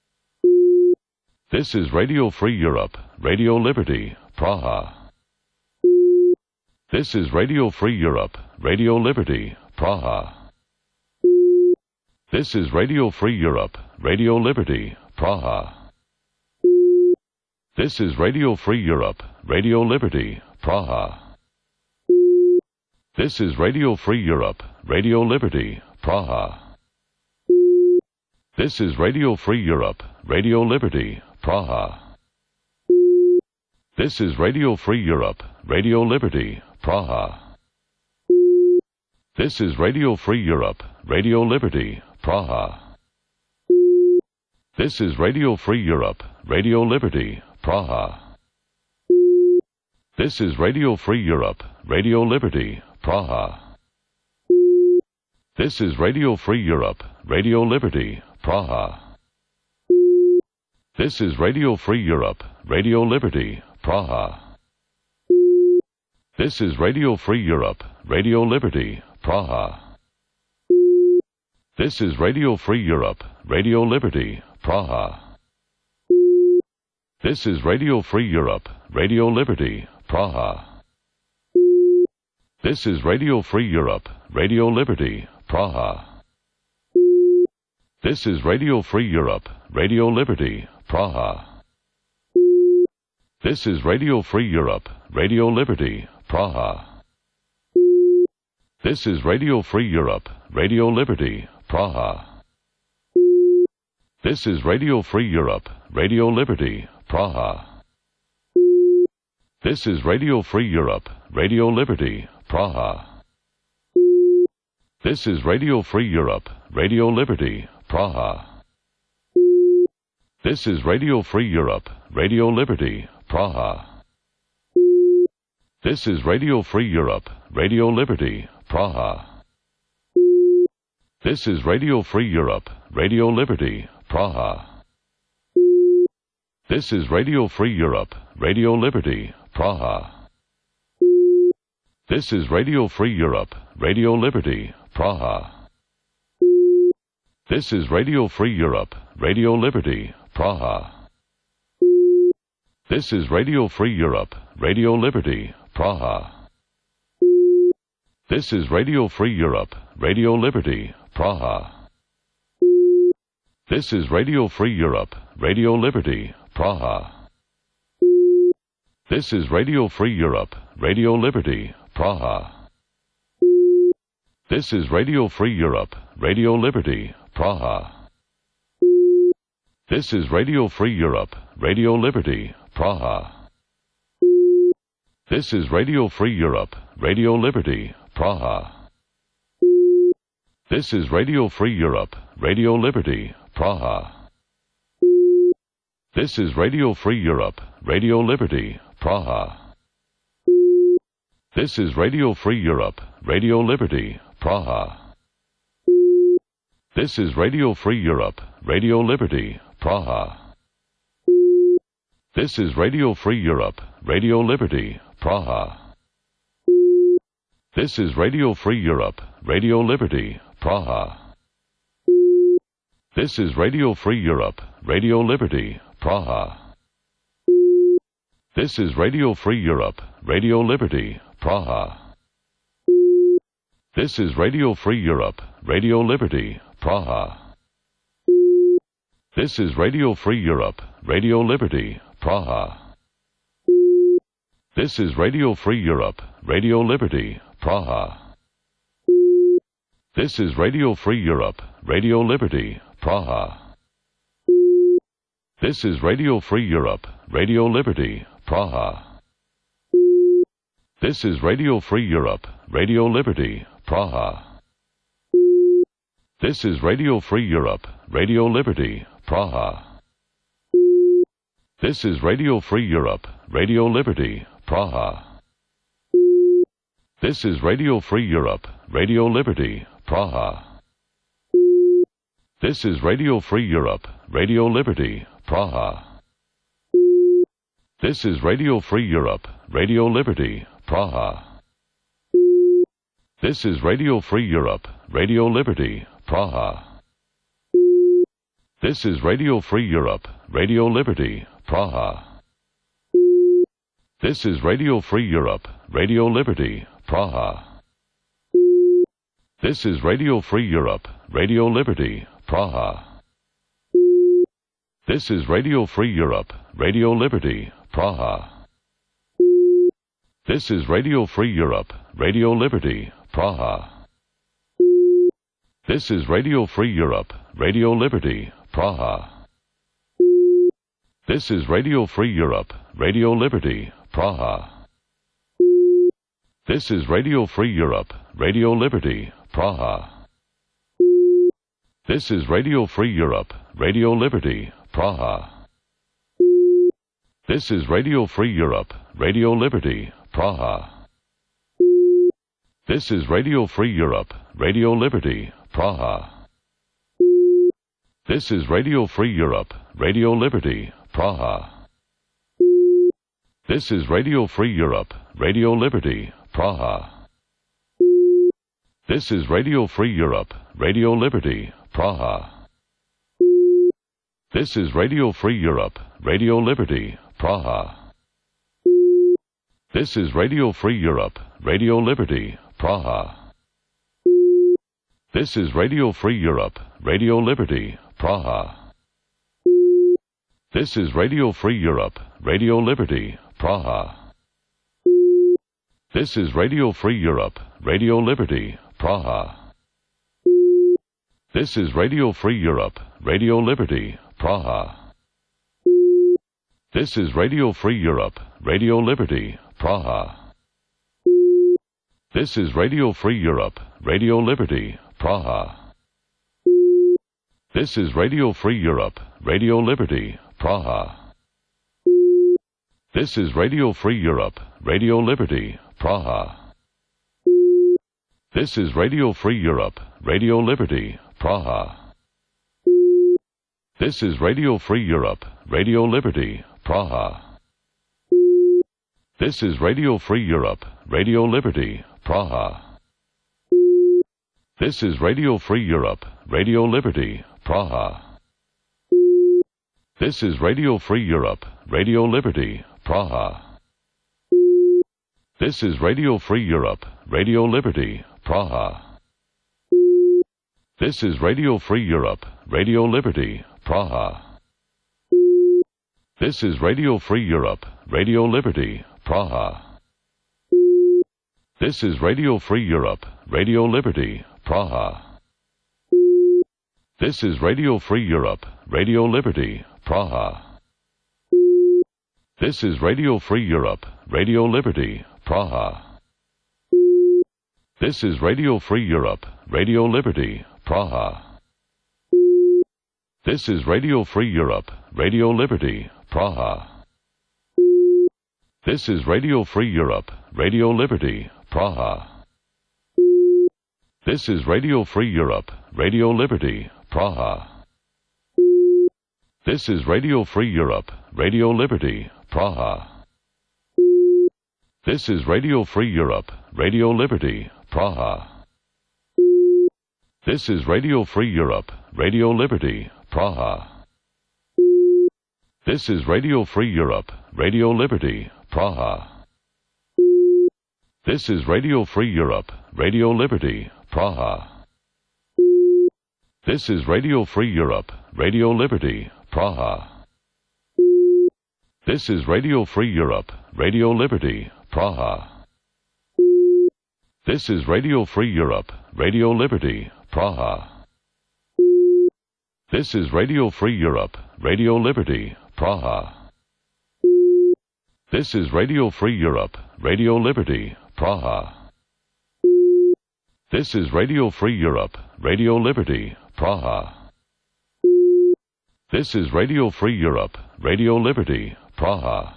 This is Radio Free Europe, Radio Liberty, Praha. This is Radio Free Europe, Radio Liberty, Praha. This is Radio Free Europe, Radio Liberty, Praha. This is Radio Free Europe, Radio Liberty, Praha. This is Radio Free Europe, Radio Liberty, Praha. This is Radio Free Europe, Radio Liberty, Praha. This is Radio Free Europe, Radio Liberty, Praha. This is Radio Free Europe, Radio Liberty, Praha. This is Radio Free Europe, Radio Liberty, Praha. This is Radio Free Europe, Radio Liberty, Praha. This is Radio Free Europe, Radio Liberty, Praha. This is Radio Free Europe, Radio Liberty, Praha. This is Radio Free Europe, Radio Liberty, Praha. This is Radio Free Europe, Radio Liberty, Praha. This is Radio Free Europe, Radio Liberty, Praha. This is Radio Free Europe, Radio Liberty, Praha. This is Radio Free Europe, Radio Liberty, Praha. This is Radio Free Europe, Radio Liberty, Praha. This is Radio Free Europe, Radio Liberty, Praha. This is Radio Free Europe, Radio Liberty, Praha. This is Radio Free Europe, Radio Liberty, Praha. This is Radio Free Europe, Radio Liberty, Praha. This is Radio Free Europe, Radio Liberty, Praha. This is Radio Free Europe, Radio Liberty, Praha. This is Radio Free Europe, Radio Liberty, Praha. This is Radio Free Europe, Radio Liberty, Praha. This is Radio Free Europe, Radio Liberty, Praha. This is Radio Free Europe, Radio Liberty, Praha. This is Radio Free Europe, Radio Liberty, Praha. This is Radio Free Europe, Radio Liberty, Praha. This is Radio Free Europe, Radio Liberty, Praha. This is Radio Free Europe, Radio Liberty, Praha. This is Radio Free Europe, Radio Liberty, Praha. This is Radio Free Europe, Radio Liberty, Praha. This is Radio Free Europe, Radio Liberty, Praha. This is Radio Free Europe, Radio Liberty, Praha. This is Radio Free Europe, Radio Liberty, Praha. This is Radio Free Europe, Radio Liberty, Praha. This is Radio Free Europe, Radio Liberty, Praha. This is Radio Free Europe, Radio Liberty, Praha. This is Radio Free Europe, Radio Liberty, Praha. This is Radio Free Europe, Radio Liberty, Praha. This is Radio Free Europe, Radio Liberty, Praha. This is Radio Free Europe, Radio Liberty, Praha. This is Radio Free Europe, Radio Liberty, Praha. This is Radio Free Europe, Radio Liberty, Praha. This is Radio Free Europe, Radio Liberty, Praha. This is Radio Free Europe, Radio Liberty, Praha. This is Radio Free Europe, Radio Liberty, Praha. This is Radio Free Europe, Radio Liberty, Praha. This is Radio Free Europe, Radio Liberty, Praha. This is Radio Free Europe, Radio Liberty, Praha. This is Radio Free Europe, Radio Liberty, Praha. This is Radio Free Europe, Radio Liberty, Praha. This is Radio Free Europe, Radio Liberty, Praha. This is Radio Free Europe, Radio Liberty, Praha. This is Radio Free Europe, Radio Liberty, Praha. This is Radio Free Europe, Radio Liberty, Praha. This is Radio Free Europe, Radio Liberty, Praha. This is Radio Free Europe, Radio Liberty, Praha. This is Radio Free Europe, Radio Liberty, Praha. This is Radio Free Europe, Radio Liberty, Praha. This is Radio Free Europe, Radio Liberty, Praha. This is Radio Free Europe, Radio Liberty, Praha. This is Radio Free Europe, Radio Liberty, Praha. This is Radio Free Europe, Radio Liberty, Praha. This is Radio Free Europe, Radio Liberty, Praha. This is Radio Free Europe, Radio Liberty, Praha. This is Radio Free Europe, Radio Liberty, Praha. This is Radio Free Europe, Radio Liberty, Praha. This is Radio Free Europe, Radio Liberty, Praha. This is Radio Free Europe, Radio Liberty, Praha. This is Radio Free Europe, Radio Liberty, Praha. This is Radio Free Europe, Radio Liberty, Praha. This is Radio Free Europe, Radio Liberty, Praha. This is Radio Free Europe, Radio Liberty, Praha. This is Radio Free Europe, Radio Liberty, Praha. This is Radio Free Europe, Radio Liberty, Praha. This is Radio Free Europe, Radio Liberty, Praha. This is Radio Free Europe, Radio Liberty, Praha. This is Radio Free Europe, Radio Liberty, Praha. This is Radio Free Europe, Radio Liberty, Praha. This is Radio Free Europe, Radio Liberty, Praha. This is Radio Free Europe, Radio Liberty, Praha. This is Radio Free Europe, Radio Liberty, Praha. This is Radio Free Europe, Radio Liberty, Praha. This is Radio Free Europe, Radio Liberty, Praha. This is Radio Free Europe, Radio Liberty, Praha. This is Radio Free Europe, Radio Liberty, Praha. This is Radio Free Europe, Radio Liberty, Praha. This is Radio Free Europe, Radio Liberty, Praha. This is Radio Free Europe, Radio Liberty, Praha. This is Radio Free Europe, Radio Liberty, Praha. This is Radio Free Europe, Radio Liberty, Praha. This is Radio Free Europe, Radio Liberty, Praha. This is Radio Free Europe, Radio Liberty, Praha. This is Radio Free Europe, Radio Liberty, Praha. This is Radio Free Europe, Radio Liberty, Praha. This is Radio Free Europe, Radio Liberty, Praha. This is Radio Free Europe, Radio Liberty, Praha. This is Radio Free Europe, Radio Liberty, Praha. This is Radio Free Europe, Radio Liberty, Praha. This is Radio Free Europe, Radio Liberty, Praha. This is Radio Free Europe, Radio Liberty, Praha. This is Radio Free Europe, Radio Liberty, Praha. This is Radio Free Europe, Radio Liberty, Praha.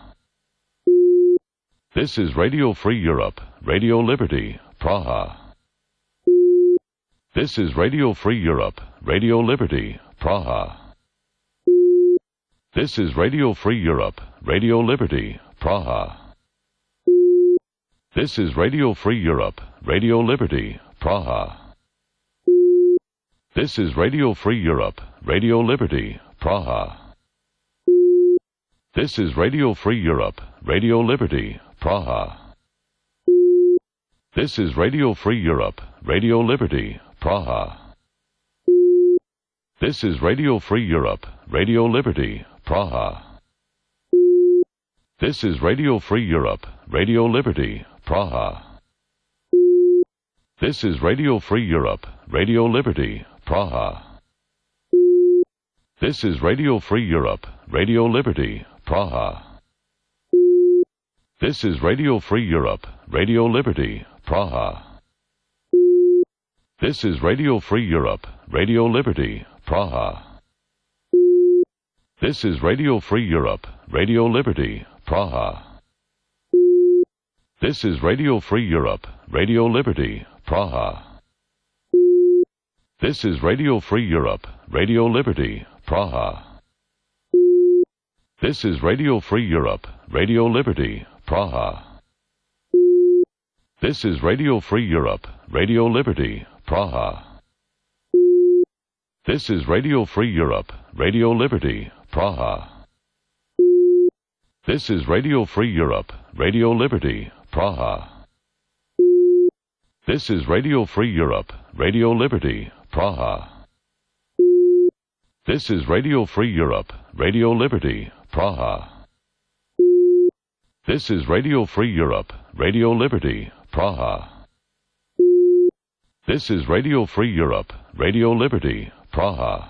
This is Radio Free Europe, Radio Liberty, Praha. This is Radio Free Europe, Radio Liberty, Praha. This is Radio Free Europe, Radio Liberty, Praha. This is Radio Free Europe, Radio Liberty, Praha. This is Radio Free Europe, Radio Liberty, Praha. This is Radio Free Europe, Radio Liberty, Praha. This is Radio Free Europe, Radio Liberty, Praha. This is Radio Free Europe, Radio Liberty, Praha. This is Radio Free Europe, Radio Liberty, Praha. This is Radio Free Europe, Radio Liberty, Praha. This is Radio Free Europe, Radio Liberty, Praha. This is Radio Free Europe, Radio Liberty, Praha. This is Radio Free Europe, Radio Liberty, Praha. This is Radio Free Europe, Radio Liberty, Praha. This is Radio Free Europe, Radio Liberty, Praha. This is Radio Free Europe, Radio Liberty, Praha. This is Radio Free Europe, Radio Liberty, Praha. This is Radio Free Europe, Radio Liberty, Praha. This is Radio Free Europe, Radio Liberty, Praha. This is Radio Free Europe, Radio Liberty, Praha. This is Radio Free Europe, Radio Liberty, Praha. This is Radio Free Europe, Radio Liberty, Praha. This is Radio Free Europe, Radio Liberty, Praha. This is Radio Free Europe, Radio Liberty, Praha.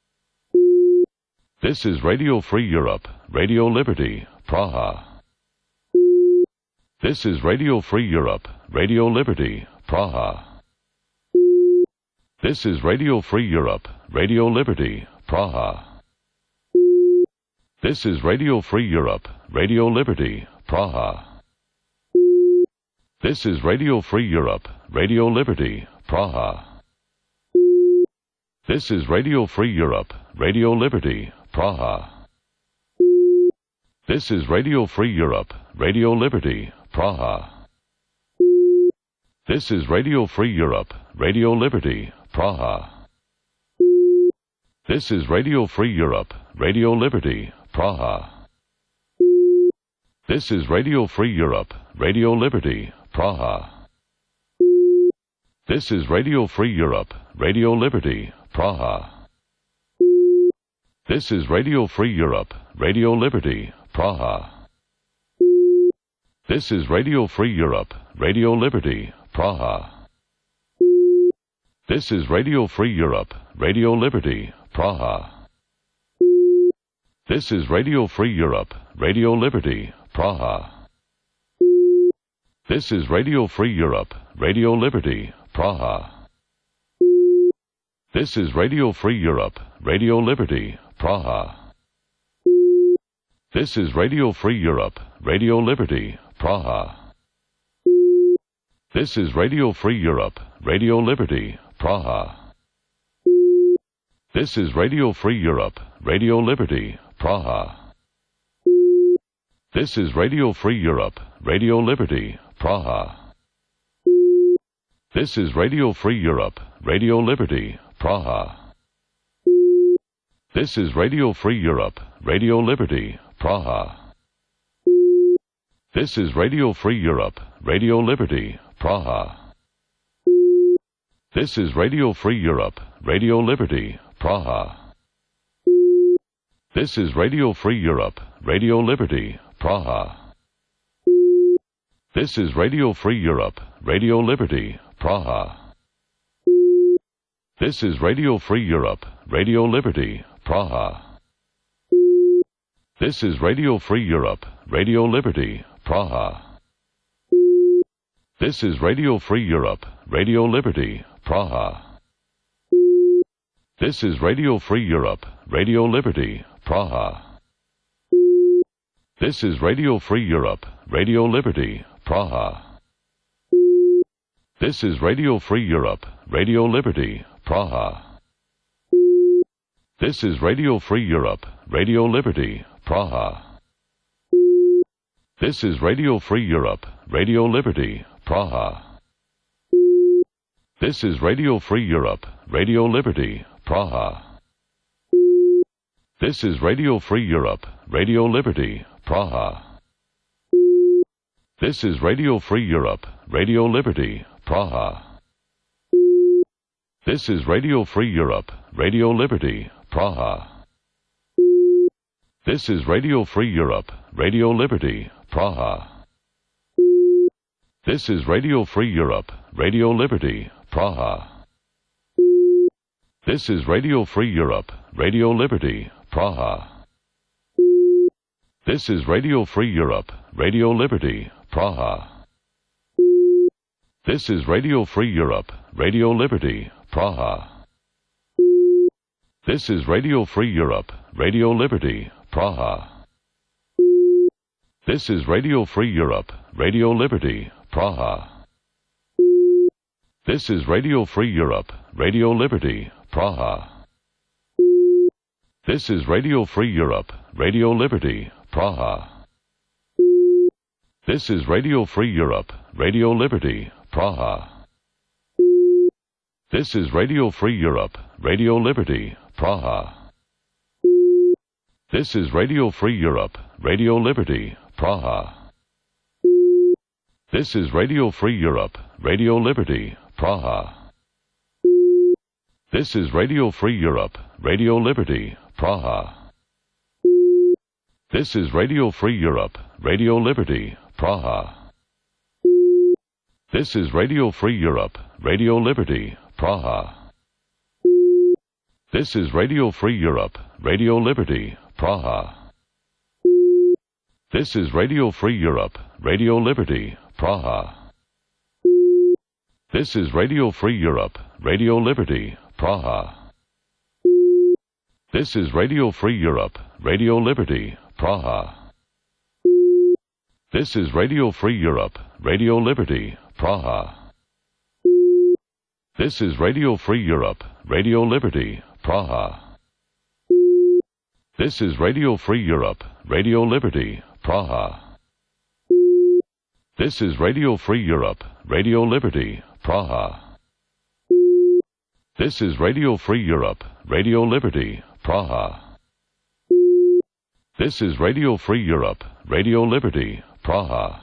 This is Radio Free Europe, Radio Liberty, Praha. This is Radio Free Europe, Radio Liberty, Praha. This is Radio Free Europe, Radio Liberty, Praha. This is Radio Free Europe, Radio Liberty, Praha. This is Radio Free Europe, Radio Liberty, Praha. This is Radio Free Europe, Radio Liberty, Praha. This is Radio Free Europe, Radio Liberty, Praha. This is Radio Free Europe, Radio Liberty, Praha. This is Radio Free Europe, Radio Liberty, Praha. This is Radio Free Europe, Radio Liberty, Praha. This is Radio Free Europe, Radio Liberty, Praha. This is Radio Free Europe, Radio Liberty, Praha. This is Radio Free Europe, Radio Liberty, Praha. This is Radio Free Europe, Radio Liberty, Praha. This is Radio Free Europe, Radio Liberty, Praha. This is Radio Free Europe, Radio Liberty, Praha. This is Radio Free Europe, Radio Liberty, Praha. This is Radio Free Europe, Radio Liberty, Praha. This is Radio Free Europe, Radio Liberty, Praha. This is Radio Free Europe, Radio Liberty, Praha. This is Radio Free Europe, Radio Liberty, Praha. This is Radio Free Europe, Radio Liberty, Praha. This is Radio Free Europe, Radio Liberty, Praha. This is Radio Free Europe, Radio Liberty, Praha. This is Radio Free Europe, Radio Liberty, Praha. This is Radio Free Europe, Radio Liberty, Praha. This is Radio Free Europe, Radio Liberty, Praha. This is Radio Free Europe, Radio Liberty, Praha. This is Radio Free Europe, Radio Liberty, Praha. This is Radio Free Europe, Radio Liberty, Praha. This is Radio Free Europe, Radio Liberty, Praha. This is Radio Free Europe, Radio Liberty, Praha. This is Radio Free Europe, Radio Liberty, Praha. This is Radio Free Europe, Radio Liberty, Praha. This is Radio Free Europe, Radio Liberty, Praha. This is Radio Free Europe, Radio Liberty, Praha. This is Radio Free Europe, Radio Liberty, Praha. This is Radio Free Europe, Radio Liberty, Praha. This is Radio Free Europe, Radio Liberty, Praha. This is Radio Free Europe, Radio Liberty, Praha. This is Radio Free Europe, Radio Liberty, Praha. This is Radio Free Europe, Radio Liberty, Praha. This is Radio Free Europe, Radio Liberty, Praha. This is Radio Free Europe, Radio Liberty, Praha. This is Radio Free Europe, Radio Liberty, Praha. This is Radio Free Europe, Radio Liberty, Praha. This is Radio Free Europe, Radio Liberty, Praha. This is Radio Free Europe, Radio Liberty, Praha. This is Radio Free Europe, Radio Liberty, Praha. This is Radio Free Europe, Radio Liberty, Praha. This is Radio Free Europe, Radio Liberty, Praha. This is Radio Free Europe, Radio Liberty, Praha. This is Radio Free Europe, Radio Liberty, Praha. This is Radio Free Europe, Radio Liberty, Praha. This is Radio Free Europe, Radio Liberty, Praha. This is Radio Free Europe, Radio Liberty, Praha. This is Radio Free Europe, Radio Liberty, Praha. This is Radio Free Europe, Radio Liberty, Praha. This is Radio Free Europe, Radio Liberty, Praha. This is Radio Free Europe, Radio Liberty, Praha. This is Radio Free Europe, Radio Liberty, Praha. This is Radio Free Europe, Radio Liberty, Praha. This is Radio Free Europe, Radio Liberty, Praha. This is Radio Free Europe, Radio Liberty, Praha. This is Radio Free Europe, Radio Liberty, Praha.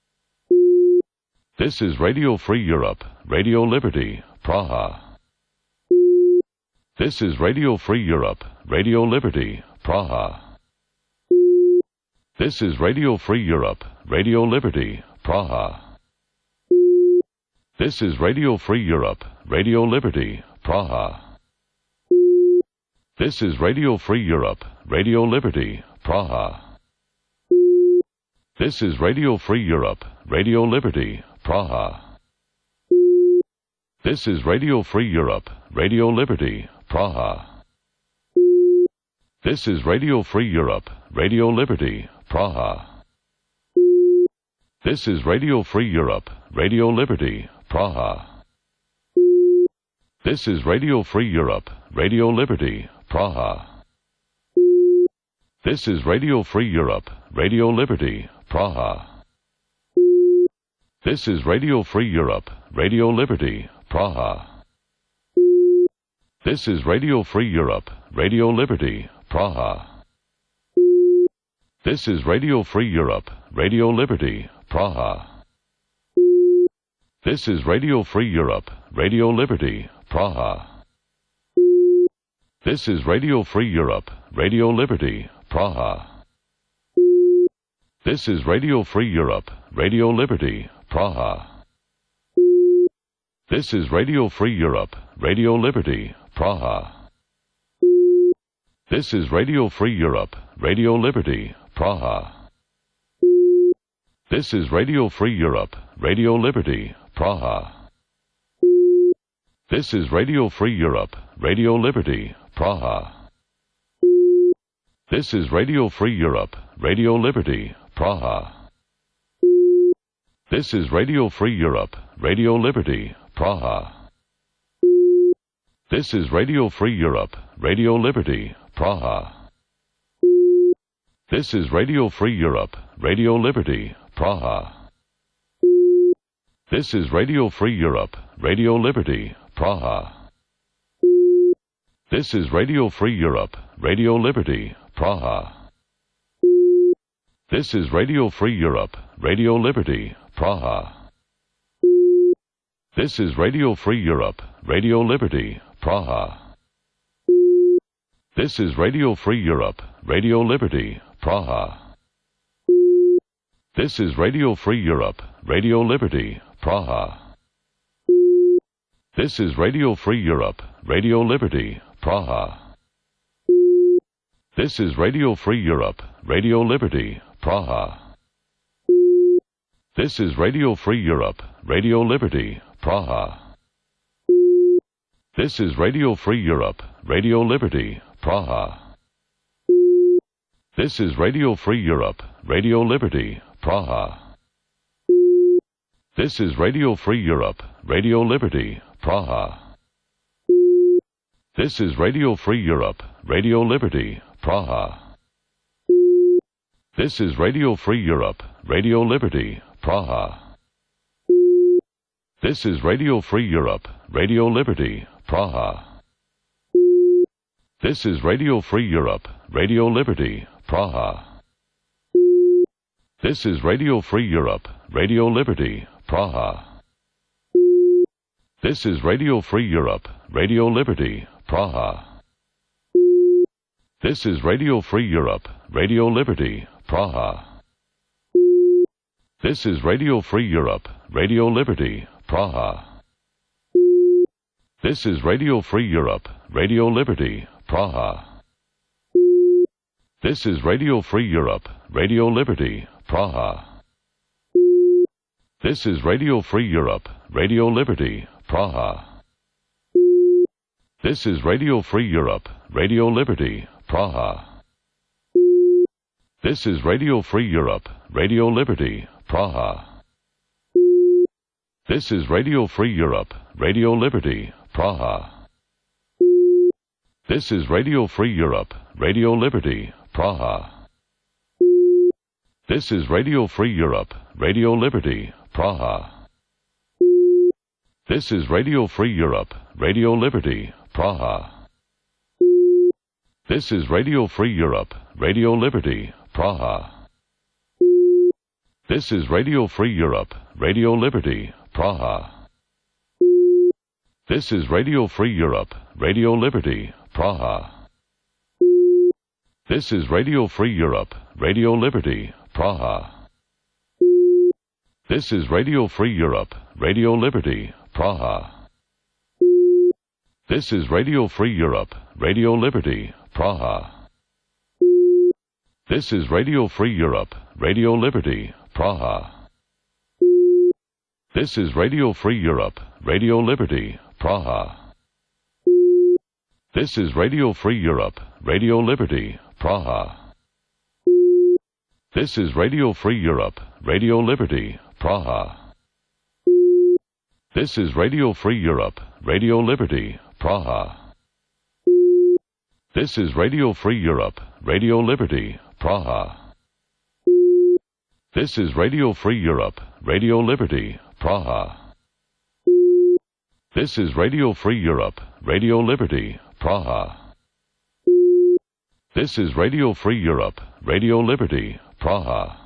This is Radio Free Europe, Radio Liberty, Praha. This is Radio Free Europe, Radio Liberty, Praha. This is Radio Free Europe, Radio Liberty, Praha. This is Radio Free Europe, Radio Liberty, Praha. This is Radio Free Europe, Radio Liberty, Praha. This is Radio Free Europe, Radio Liberty, Praha. This is Radio Free Europe, Radio Liberty, Praha. This is Radio Free Europe, Radio Liberty, Praha. This is Radio Free Europe, Radio Liberty, Praha. This is Radio Free Europe, Radio Liberty, Praha. This is Radio Free Europe, Radio Liberty, Praha. This is Radio Free Europe, Radio Liberty, Praha. This is Radio Free Europe, Radio Liberty, Praha. This is Radio Free Europe, Radio Liberty, Praha. This is Radio Free Europe, Radio Liberty, Praha. This is Radio Free Europe, Radio Liberty, Praha. This is Radio Free Europe, Radio Liberty, Praha. This is Radio Free Europe, Radio Liberty, Praha. This is Radio Free Europe, Radio Liberty, Praha. This is Radio Free Europe, Radio Liberty, Praha. This is Radio Free Europe, Radio Liberty, Praha. This is Radio Free Europe, Radio Liberty, Praha. This is Radio Free Europe, Radio Liberty, Praha. This is Radio Free Europe, Radio Liberty, Praha. This is Radio Free Europe, Radio Liberty, Praha. This is Radio Free Europe, Radio Liberty, Praha. This is Radio Free Europe, Radio Liberty, Praha. This is Radio Free Europe, Radio Liberty, Praha. This is Radio Free Europe, Radio Liberty, Praha. This is Radio Free Europe, Radio Liberty, Praha. This is Radio Free Europe, Radio Liberty, Praha. This is Radio Free Europe, Radio Liberty, Praha. This is Radio Free Europe, Radio Liberty, Praha. This is Radio Free Europe, Radio Liberty, Praha. This is Radio Free Europe, Radio Liberty, Praha. This is Radio Free Europe, Radio Liberty, Praha. This is Radio Free Europe, Radio Liberty, Praha. This is Radio Free Europe, Radio Liberty, Praha. This is Radio Free Europe, Radio Liberty, Praha. This is Radio Free Europe, Radio Liberty, Praha. This is Radio Free Europe, Radio Liberty, Praha. This is Radio Free Europe, Radio Liberty, Praha. This is Radio Free Europe, Radio Liberty, Praha. This is Radio Free Europe, Radio Liberty, Praha. This is Radio Free Europe, Radio Liberty, Praha. This is Radio Free Europe, Radio Liberty, Praha. This is Radio Free Europe, Radio Liberty, Praha. This is Radio Free Europe, Radio Liberty, Praha. This is Radio Free Europe, Radio Liberty, Praha. This is Radio Free Europe, Radio Liberty, Praha. This is Radio Free Europe, Radio Liberty, Praha. This is Radio Free Europe, Radio Liberty, Praha. This is Radio Free Europe, Radio Liberty, Praha. This is Radio Free Europe, Radio Liberty, Praha. This is Radio Free Europe, Radio Liberty, Praha. This is Radio Free Europe, Radio Liberty, Praha. This is Radio Free Europe, Radio Liberty, Praha. This is Radio Free Europe, Radio Liberty, Praha. This is Radio Free Europe, Radio Liberty, Praha. This is Radio Free Europe, Radio Liberty, Praha. This is Radio Free Europe, Radio Liberty, Praha. This is Radio Free Europe, Radio Liberty, Praha. This is Radio Free Europe, Radio Liberty, Praha. This is Radio Free Europe, Radio Liberty, Praha. This is Radio Free Europe, Radio Liberty, Praha. This is Radio Free Europe, Radio Liberty, Praha. This is Radio Free Europe, Radio Liberty, Praha. This is Radio Free Europe, Radio Liberty, Praha. This is Radio Free Europe, Radio Liberty, Praha.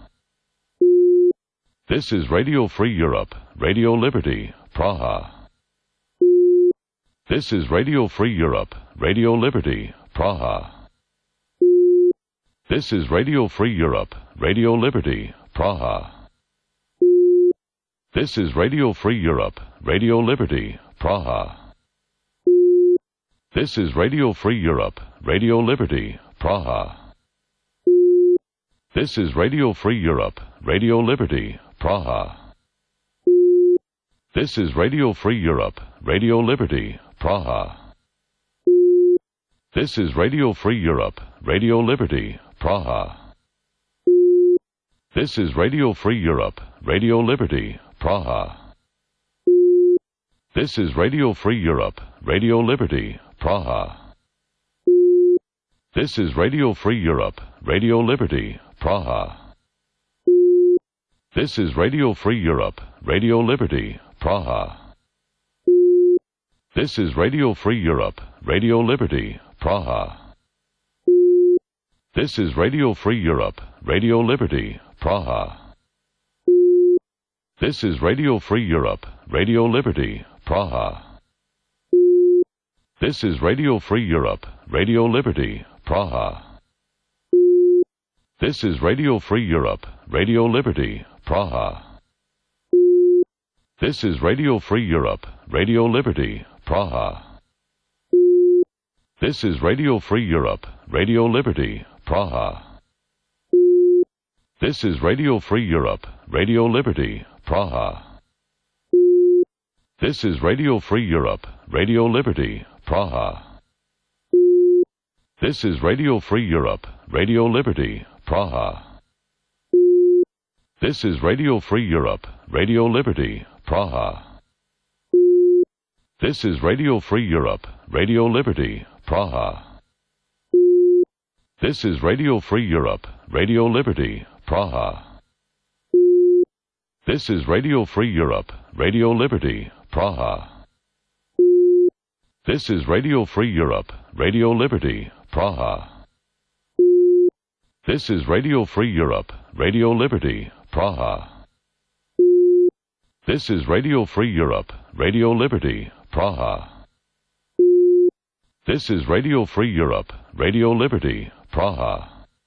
This is Radio Free Europe, Radio Liberty, Praha. This is Radio Free Europe, Radio Liberty, Praha. This is Radio Free Europe, Radio Liberty, Praha. This is Radio Free Europe, Radio Liberty, Praha. This is Radio Free Europe, Radio Liberty, Praha. This is Radio Free Europe, Radio Liberty, Praha. This is Radio Free Europe, Radio Liberty, Praha. This is Radio Free Europe, Radio Liberty, Praha. This is Radio Free Europe, Radio Liberty, Praha. This is Radio Free Europe, Radio Liberty, Praha. This is Radio Free Europe, Radio Liberty, Praha. This is Radio Free Europe, Radio Liberty, Praha. This is Radio Free Europe, Radio Liberty, Praha. This is Radio Free Europe, Radio Liberty, Praha. This is Radio Free Europe, Radio Liberty, Praha. This is Radio Free Europe, Radio Liberty, Praha. This is Radio Free Europe, Radio Liberty, Praha. This is Radio Free Europe, Radio Liberty, Praha. This is Radio Free Europe, Radio Liberty, Praha. This is Radio Free Europe, Radio Liberty, Praha. This is Radio Free Europe, Radio Liberty, Praha. This is Radio Free Europe, Radio Liberty, Praha. This is Radio Free Europe, Radio Liberty, Praha. This is Radio Free Europe, Radio Liberty, Praha. This is Radio Free Europe, Radio Liberty, Praha. This is Radio Free Europe, Radio Liberty, Praha. This is Radio Free Europe, Radio Liberty, Praha. This is Radio Free Europe, Radio Liberty, Praha. This is Radio Free Europe, Radio Liberty, Praha. This is Radio Free Europe, Radio Liberty, Praha.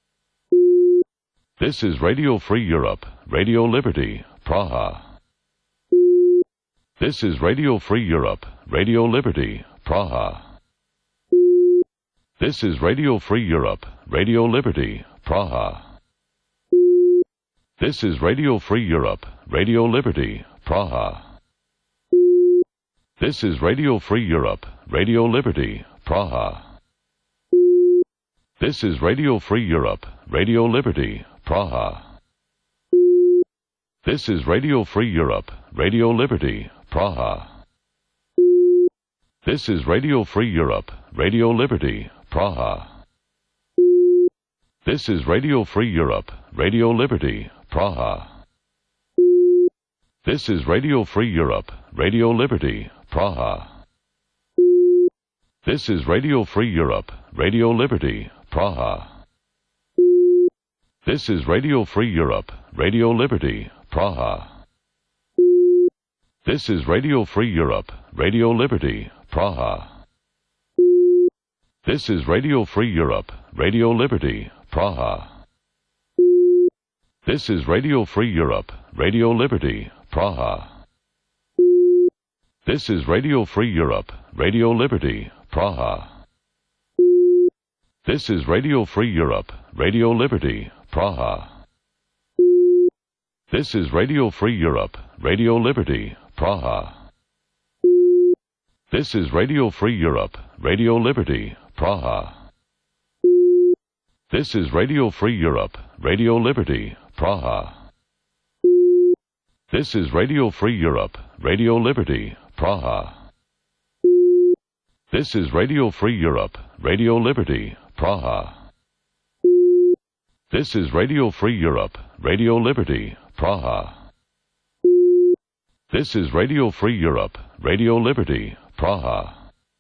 This is Radio Free Europe, Radio Liberty, Praha. This is Radio Free Europe, Radio Liberty, Praha. This is Radio Free Europe, Radio Liberty, Praha. This is Radio Free Europe, Radio Liberty, Praha. This is Radio Free Europe, Radio Liberty, Praha. This is Radio Free Europe, Radio Liberty, Praha. This is Radio Free Europe, Radio Liberty, Praha. This is Radio Free Europe, Radio Liberty, Praha. This is Radio Free Europe, Radio Liberty, Praha. This is Radio Free Europe, Radio Liberty, Praha. This is Radio Free Europe, Radio Liberty, Praha. This is Radio Free Europe, Radio Liberty, Praha. This is Radio Free Europe, Radio Liberty, Praha. This is Radio Free Europe, Radio Liberty, Praha. This is Radio Free Europe, Radio Liberty, Praha. This is Radio Free Europe, Radio Liberty, Praha. This is Radio Free Europe, Radio Liberty, Praha. This is Radio Free Europe, Radio Liberty, Praha. This is Radio Free Europe, Radio Liberty, Praha. This is Radio Free Europe, Radio Liberty, Praha. This is Radio Free Europe, Radio Liberty, Praha. This is Radio Free Europe, Radio Liberty, Praha. This is Radio Free Europe, Radio Liberty, Praha. This is Radio Free Europe, Radio Liberty, Praha.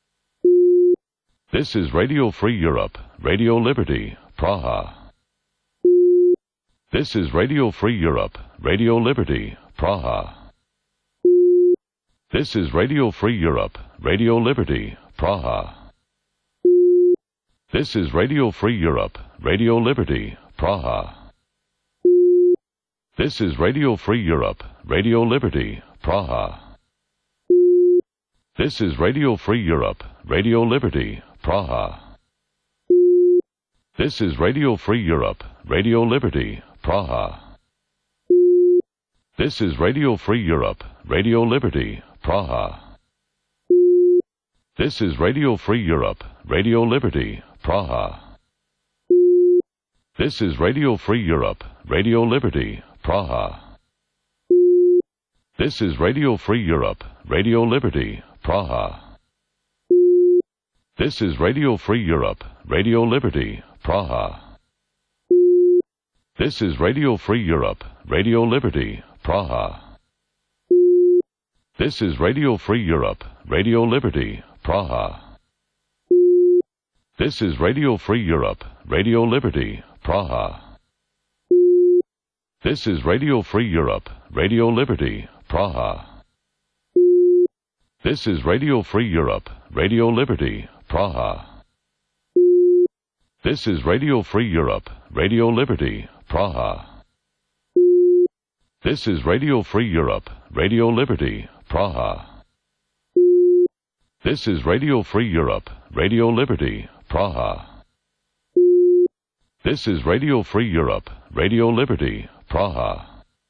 This is Radio Free Europe, Radio Liberty, Praha. This is Radio Free Europe, Radio Liberty, Praha. This is Radio Free Europe, Radio Liberty, Praha. This is Radio Free Europe, Radio Liberty, Praha. This is Radio Free Europe, Radio Liberty, Praha. This is Radio Free Europe, Radio Liberty, Praha. This is Radio Free Europe, Radio Liberty, Praha. This is Radio Free Europe, Radio Liberty, Praha. This is Radio Free Europe, Radio Liberty, Praha. This is Radio Free Europe, Radio Liberty, Praha. This is Radio Free Europe, Radio Liberty, Praha. This is Radio Free Europe, Radio Liberty, Praha. This is Radio Free Europe, Radio Liberty, Praha. This is Radio Free Europe, Radio Liberty, Praha. This is Radio Free Europe, Radio Liberty, Praha. This is Radio Free Europe, Radio Liberty, Praha. This is Radio Free Europe, Radio Liberty, Praha. This is Radio Free Europe, Radio Liberty, Praha. This is Radio Free Europe, Radio Liberty, Praha. This is Radio Free Europe, Radio Liberty, Praha. This is Radio Free Europe, Radio Liberty, Praha.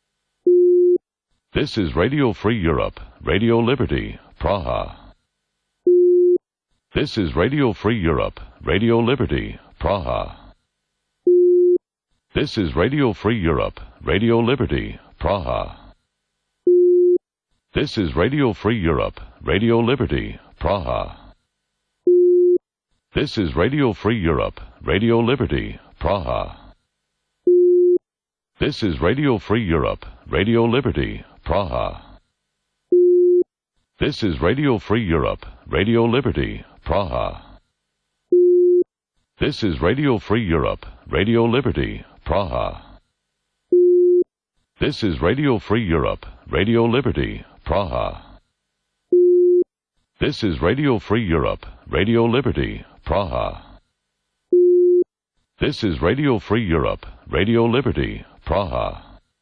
This is Radio Free Europe, Radio Liberty, Praha. This is Radio Free Europe, Radio Liberty, Praha. This is Radio Free Europe, Radio Liberty, Praha. This is Radio Free Europe, Radio Liberty, Praha. This is Radio Free Europe, Radio Liberty, Praha. This is Radio Free Europe, Radio Liberty, Praha. This is Radio Free Europe, Radio Liberty, Praha. This is Radio Free Europe, Radio Liberty, Praha. This is Radio Free Europe, Radio Liberty, Praha. This is Radio Free Europe, Radio Liberty, Praha. This is Radio Free Europe, Radio Liberty, Praha.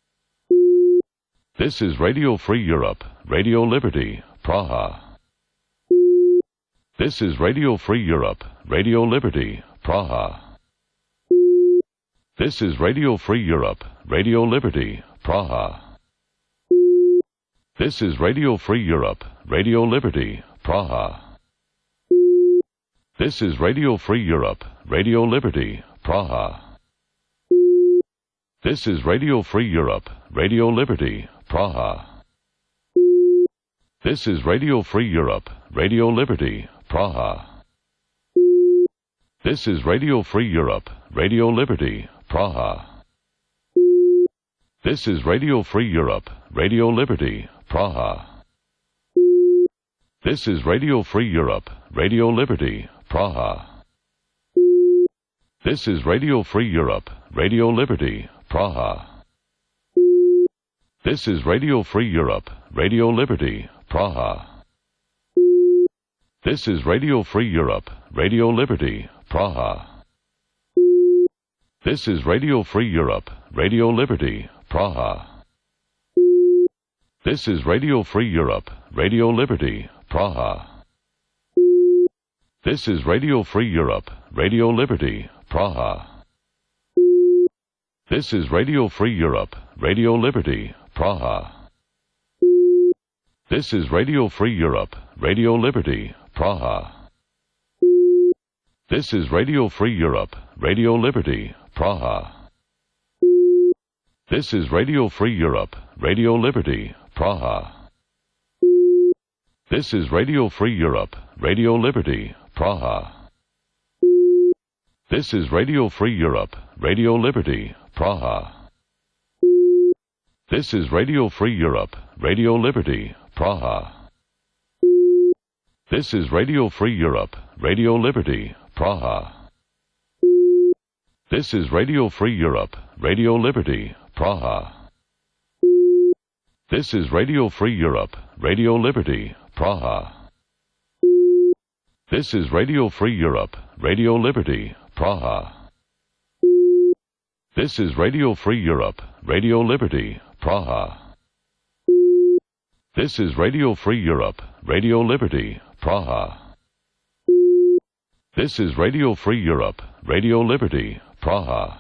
This is Radio Free Europe, Radio Liberty, Praha. This is Radio Free Europe, Radio Liberty, Praha. This is Radio Free Europe, Radio Liberty, Praha. This is Radio Free Europe, Radio Liberty, Praha. This is Radio Free Europe, Radio Liberty, Praha. This is Radio Free Europe, Radio Liberty, Praha. This is Radio Free Europe, Radio Liberty, Praha. This is Radio Free Europe, Radio Liberty, Praha. This is Radio Free Europe, Radio Liberty, Praha. This is Radio Free Europe, Radio Liberty, Praha. This is Radio Free Europe, Radio Liberty, Praha. This is Radio Free Europe, Radio Liberty, Praha. This is Radio Free Europe, Radio Liberty, Praha. This is Radio Free Europe, Radio Liberty, Praha. This is Radio Free Europe, Radio Liberty, Praha. This is Radio Free Europe, Radio Liberty, Praha. This is Radio Free Europe, Radio Liberty, Praha. This is Radio Free Europe, Radio Liberty, Praha. This is Radio Free Europe, Radio Liberty, Praha. This is Radio Free Europe, Radio Liberty, Praha. This is Radio Free Europe, Radio Liberty, Praha. This is Radio Free Europe, Radio Liberty, Praha. This is Radio Free Europe, Radio Liberty, Praha. This is Radio Free Europe, Radio Liberty, Praha. This is Radio Free Europe, Radio Liberty, Praha. This is Radio Free Europe, Radio Liberty, Praha. This is Radio Free Europe, Radio Liberty, Praha. This is Radio Free Europe, Radio Liberty, Praha. This is Radio Free Europe, Radio Liberty, Praha. This is Radio Free Europe, Radio Liberty, Praha.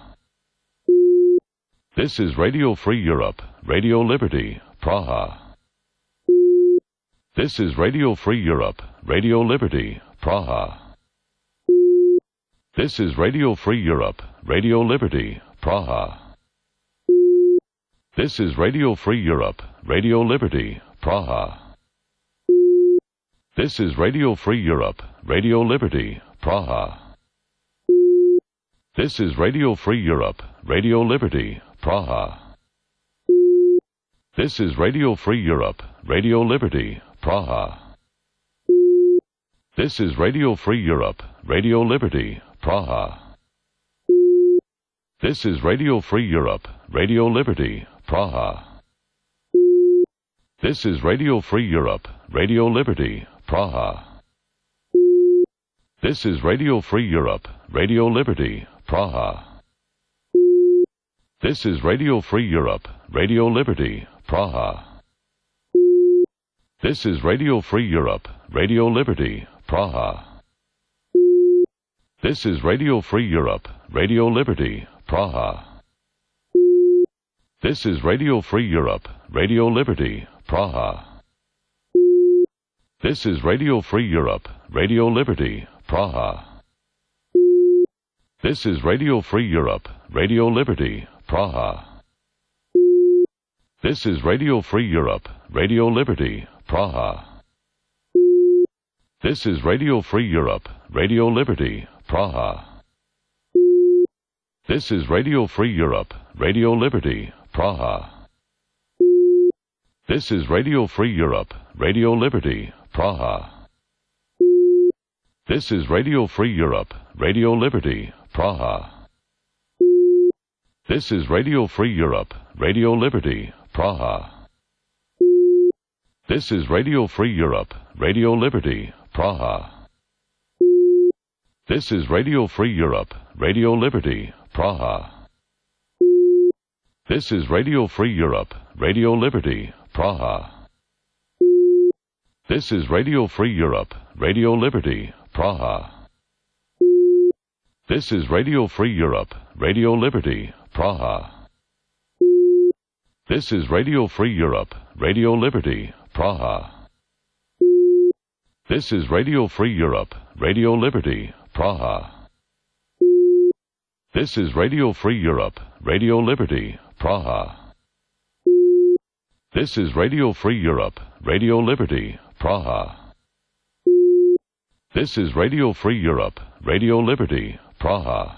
This is Radio Free Europe, Radio Liberty, Praha. This is Radio Free Europe, Radio Liberty, Praha. This is Radio Free Europe, Radio Liberty, Praha. This is Radio Free Europe, Radio Liberty, Praha. This is Radio Free Europe, Radio Liberty, Praha. This is Radio Free Europe, Radio Liberty, Praha. This is Radio Free Europe, Radio Liberty, Praha. This is Radio Free Europe, Radio Liberty, Praha. This is Radio Free Europe, Radio Liberty, Praha. This is Radio Free Europe, Radio Liberty, Praha. This is Radio Free Europe, Radio Liberty, Praha. This is Radio Free Europe, Radio Liberty, Praha. This is Radio Free Europe, Radio Liberty, Praha. This is Radio Free Europe, Radio Liberty, Praha. This is Radio Free Europe, Radio Liberty, Praha. This is Radio Free Europe, Radio Liberty, Praha. This is Radio Free Europe, Radio Liberty, Praha. This is Radio Free Europe, Radio Liberty, Praha. This is Radio Free Europe, Radio Liberty, Praha. This is Radio Free Europe, Radio Liberty, Praha. This is Radio Free Europe, Radio Liberty, Praha. This is Radio Free Europe, Radio Liberty, Praha. This is Radio Free Europe, Radio Liberty, Praha. This is Radio Free Europe, Radio Liberty, Praha. This is Radio Free Europe, Radio Liberty, Praha. This is Radio Free Europe, Radio Liberty, Praha. This is Radio Free Europe, Radio Liberty, Praha. This is Radio Free Europe, Radio Liberty, Praha. This is Radio Free Europe, Radio Liberty, Praha. This is Radio Free Europe, Radio Liberty, Praha. This is Radio Free Europe, Radio Liberty, Praha. This is Radio Free Europe, Radio Liberty, Praha. This is Radio Free Europe, Radio Liberty, Praha.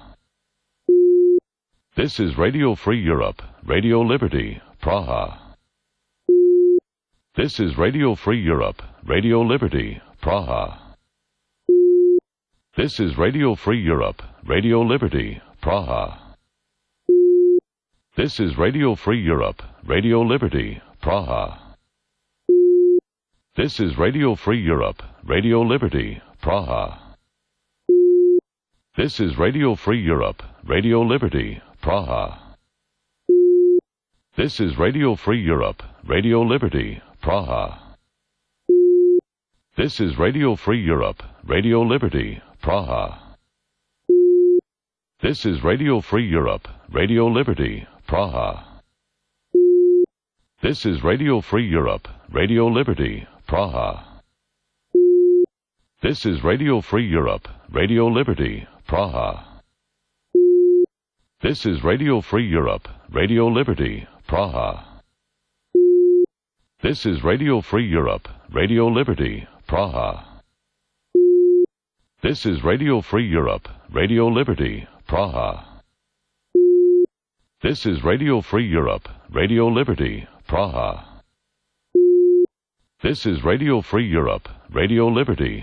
This is Radio Free Europe, Radio Liberty, Praha. This is Radio Free Europe, Radio Liberty, Praha. This is Radio Free Europe, Radio Liberty, Praha. This is Radio Free Europe, Radio Liberty, Praha. This is Radio Free Europe, Radio Liberty, Praha. This is Radio Free Europe, Radio Liberty, Praha. This is Radio Free Europe, Radio Liberty, Praha. This is Radio Free Europe, Radio Liberty, Praha. This is Radio Free Europe, Radio Liberty, Praha. This is Radio Free Europe, Radio Liberty, Praha. This is Radio Free Europe, Radio Liberty, Praha. This is Radio Free Europe, Radio Liberty, Praha. This is Radio Free Europe, Radio Liberty, Praha. This is Radio Free Europe, Radio Liberty, Praha. This is Radio Free Europe, Radio Liberty, Praha. This is Radio Free Europe, Radio Liberty,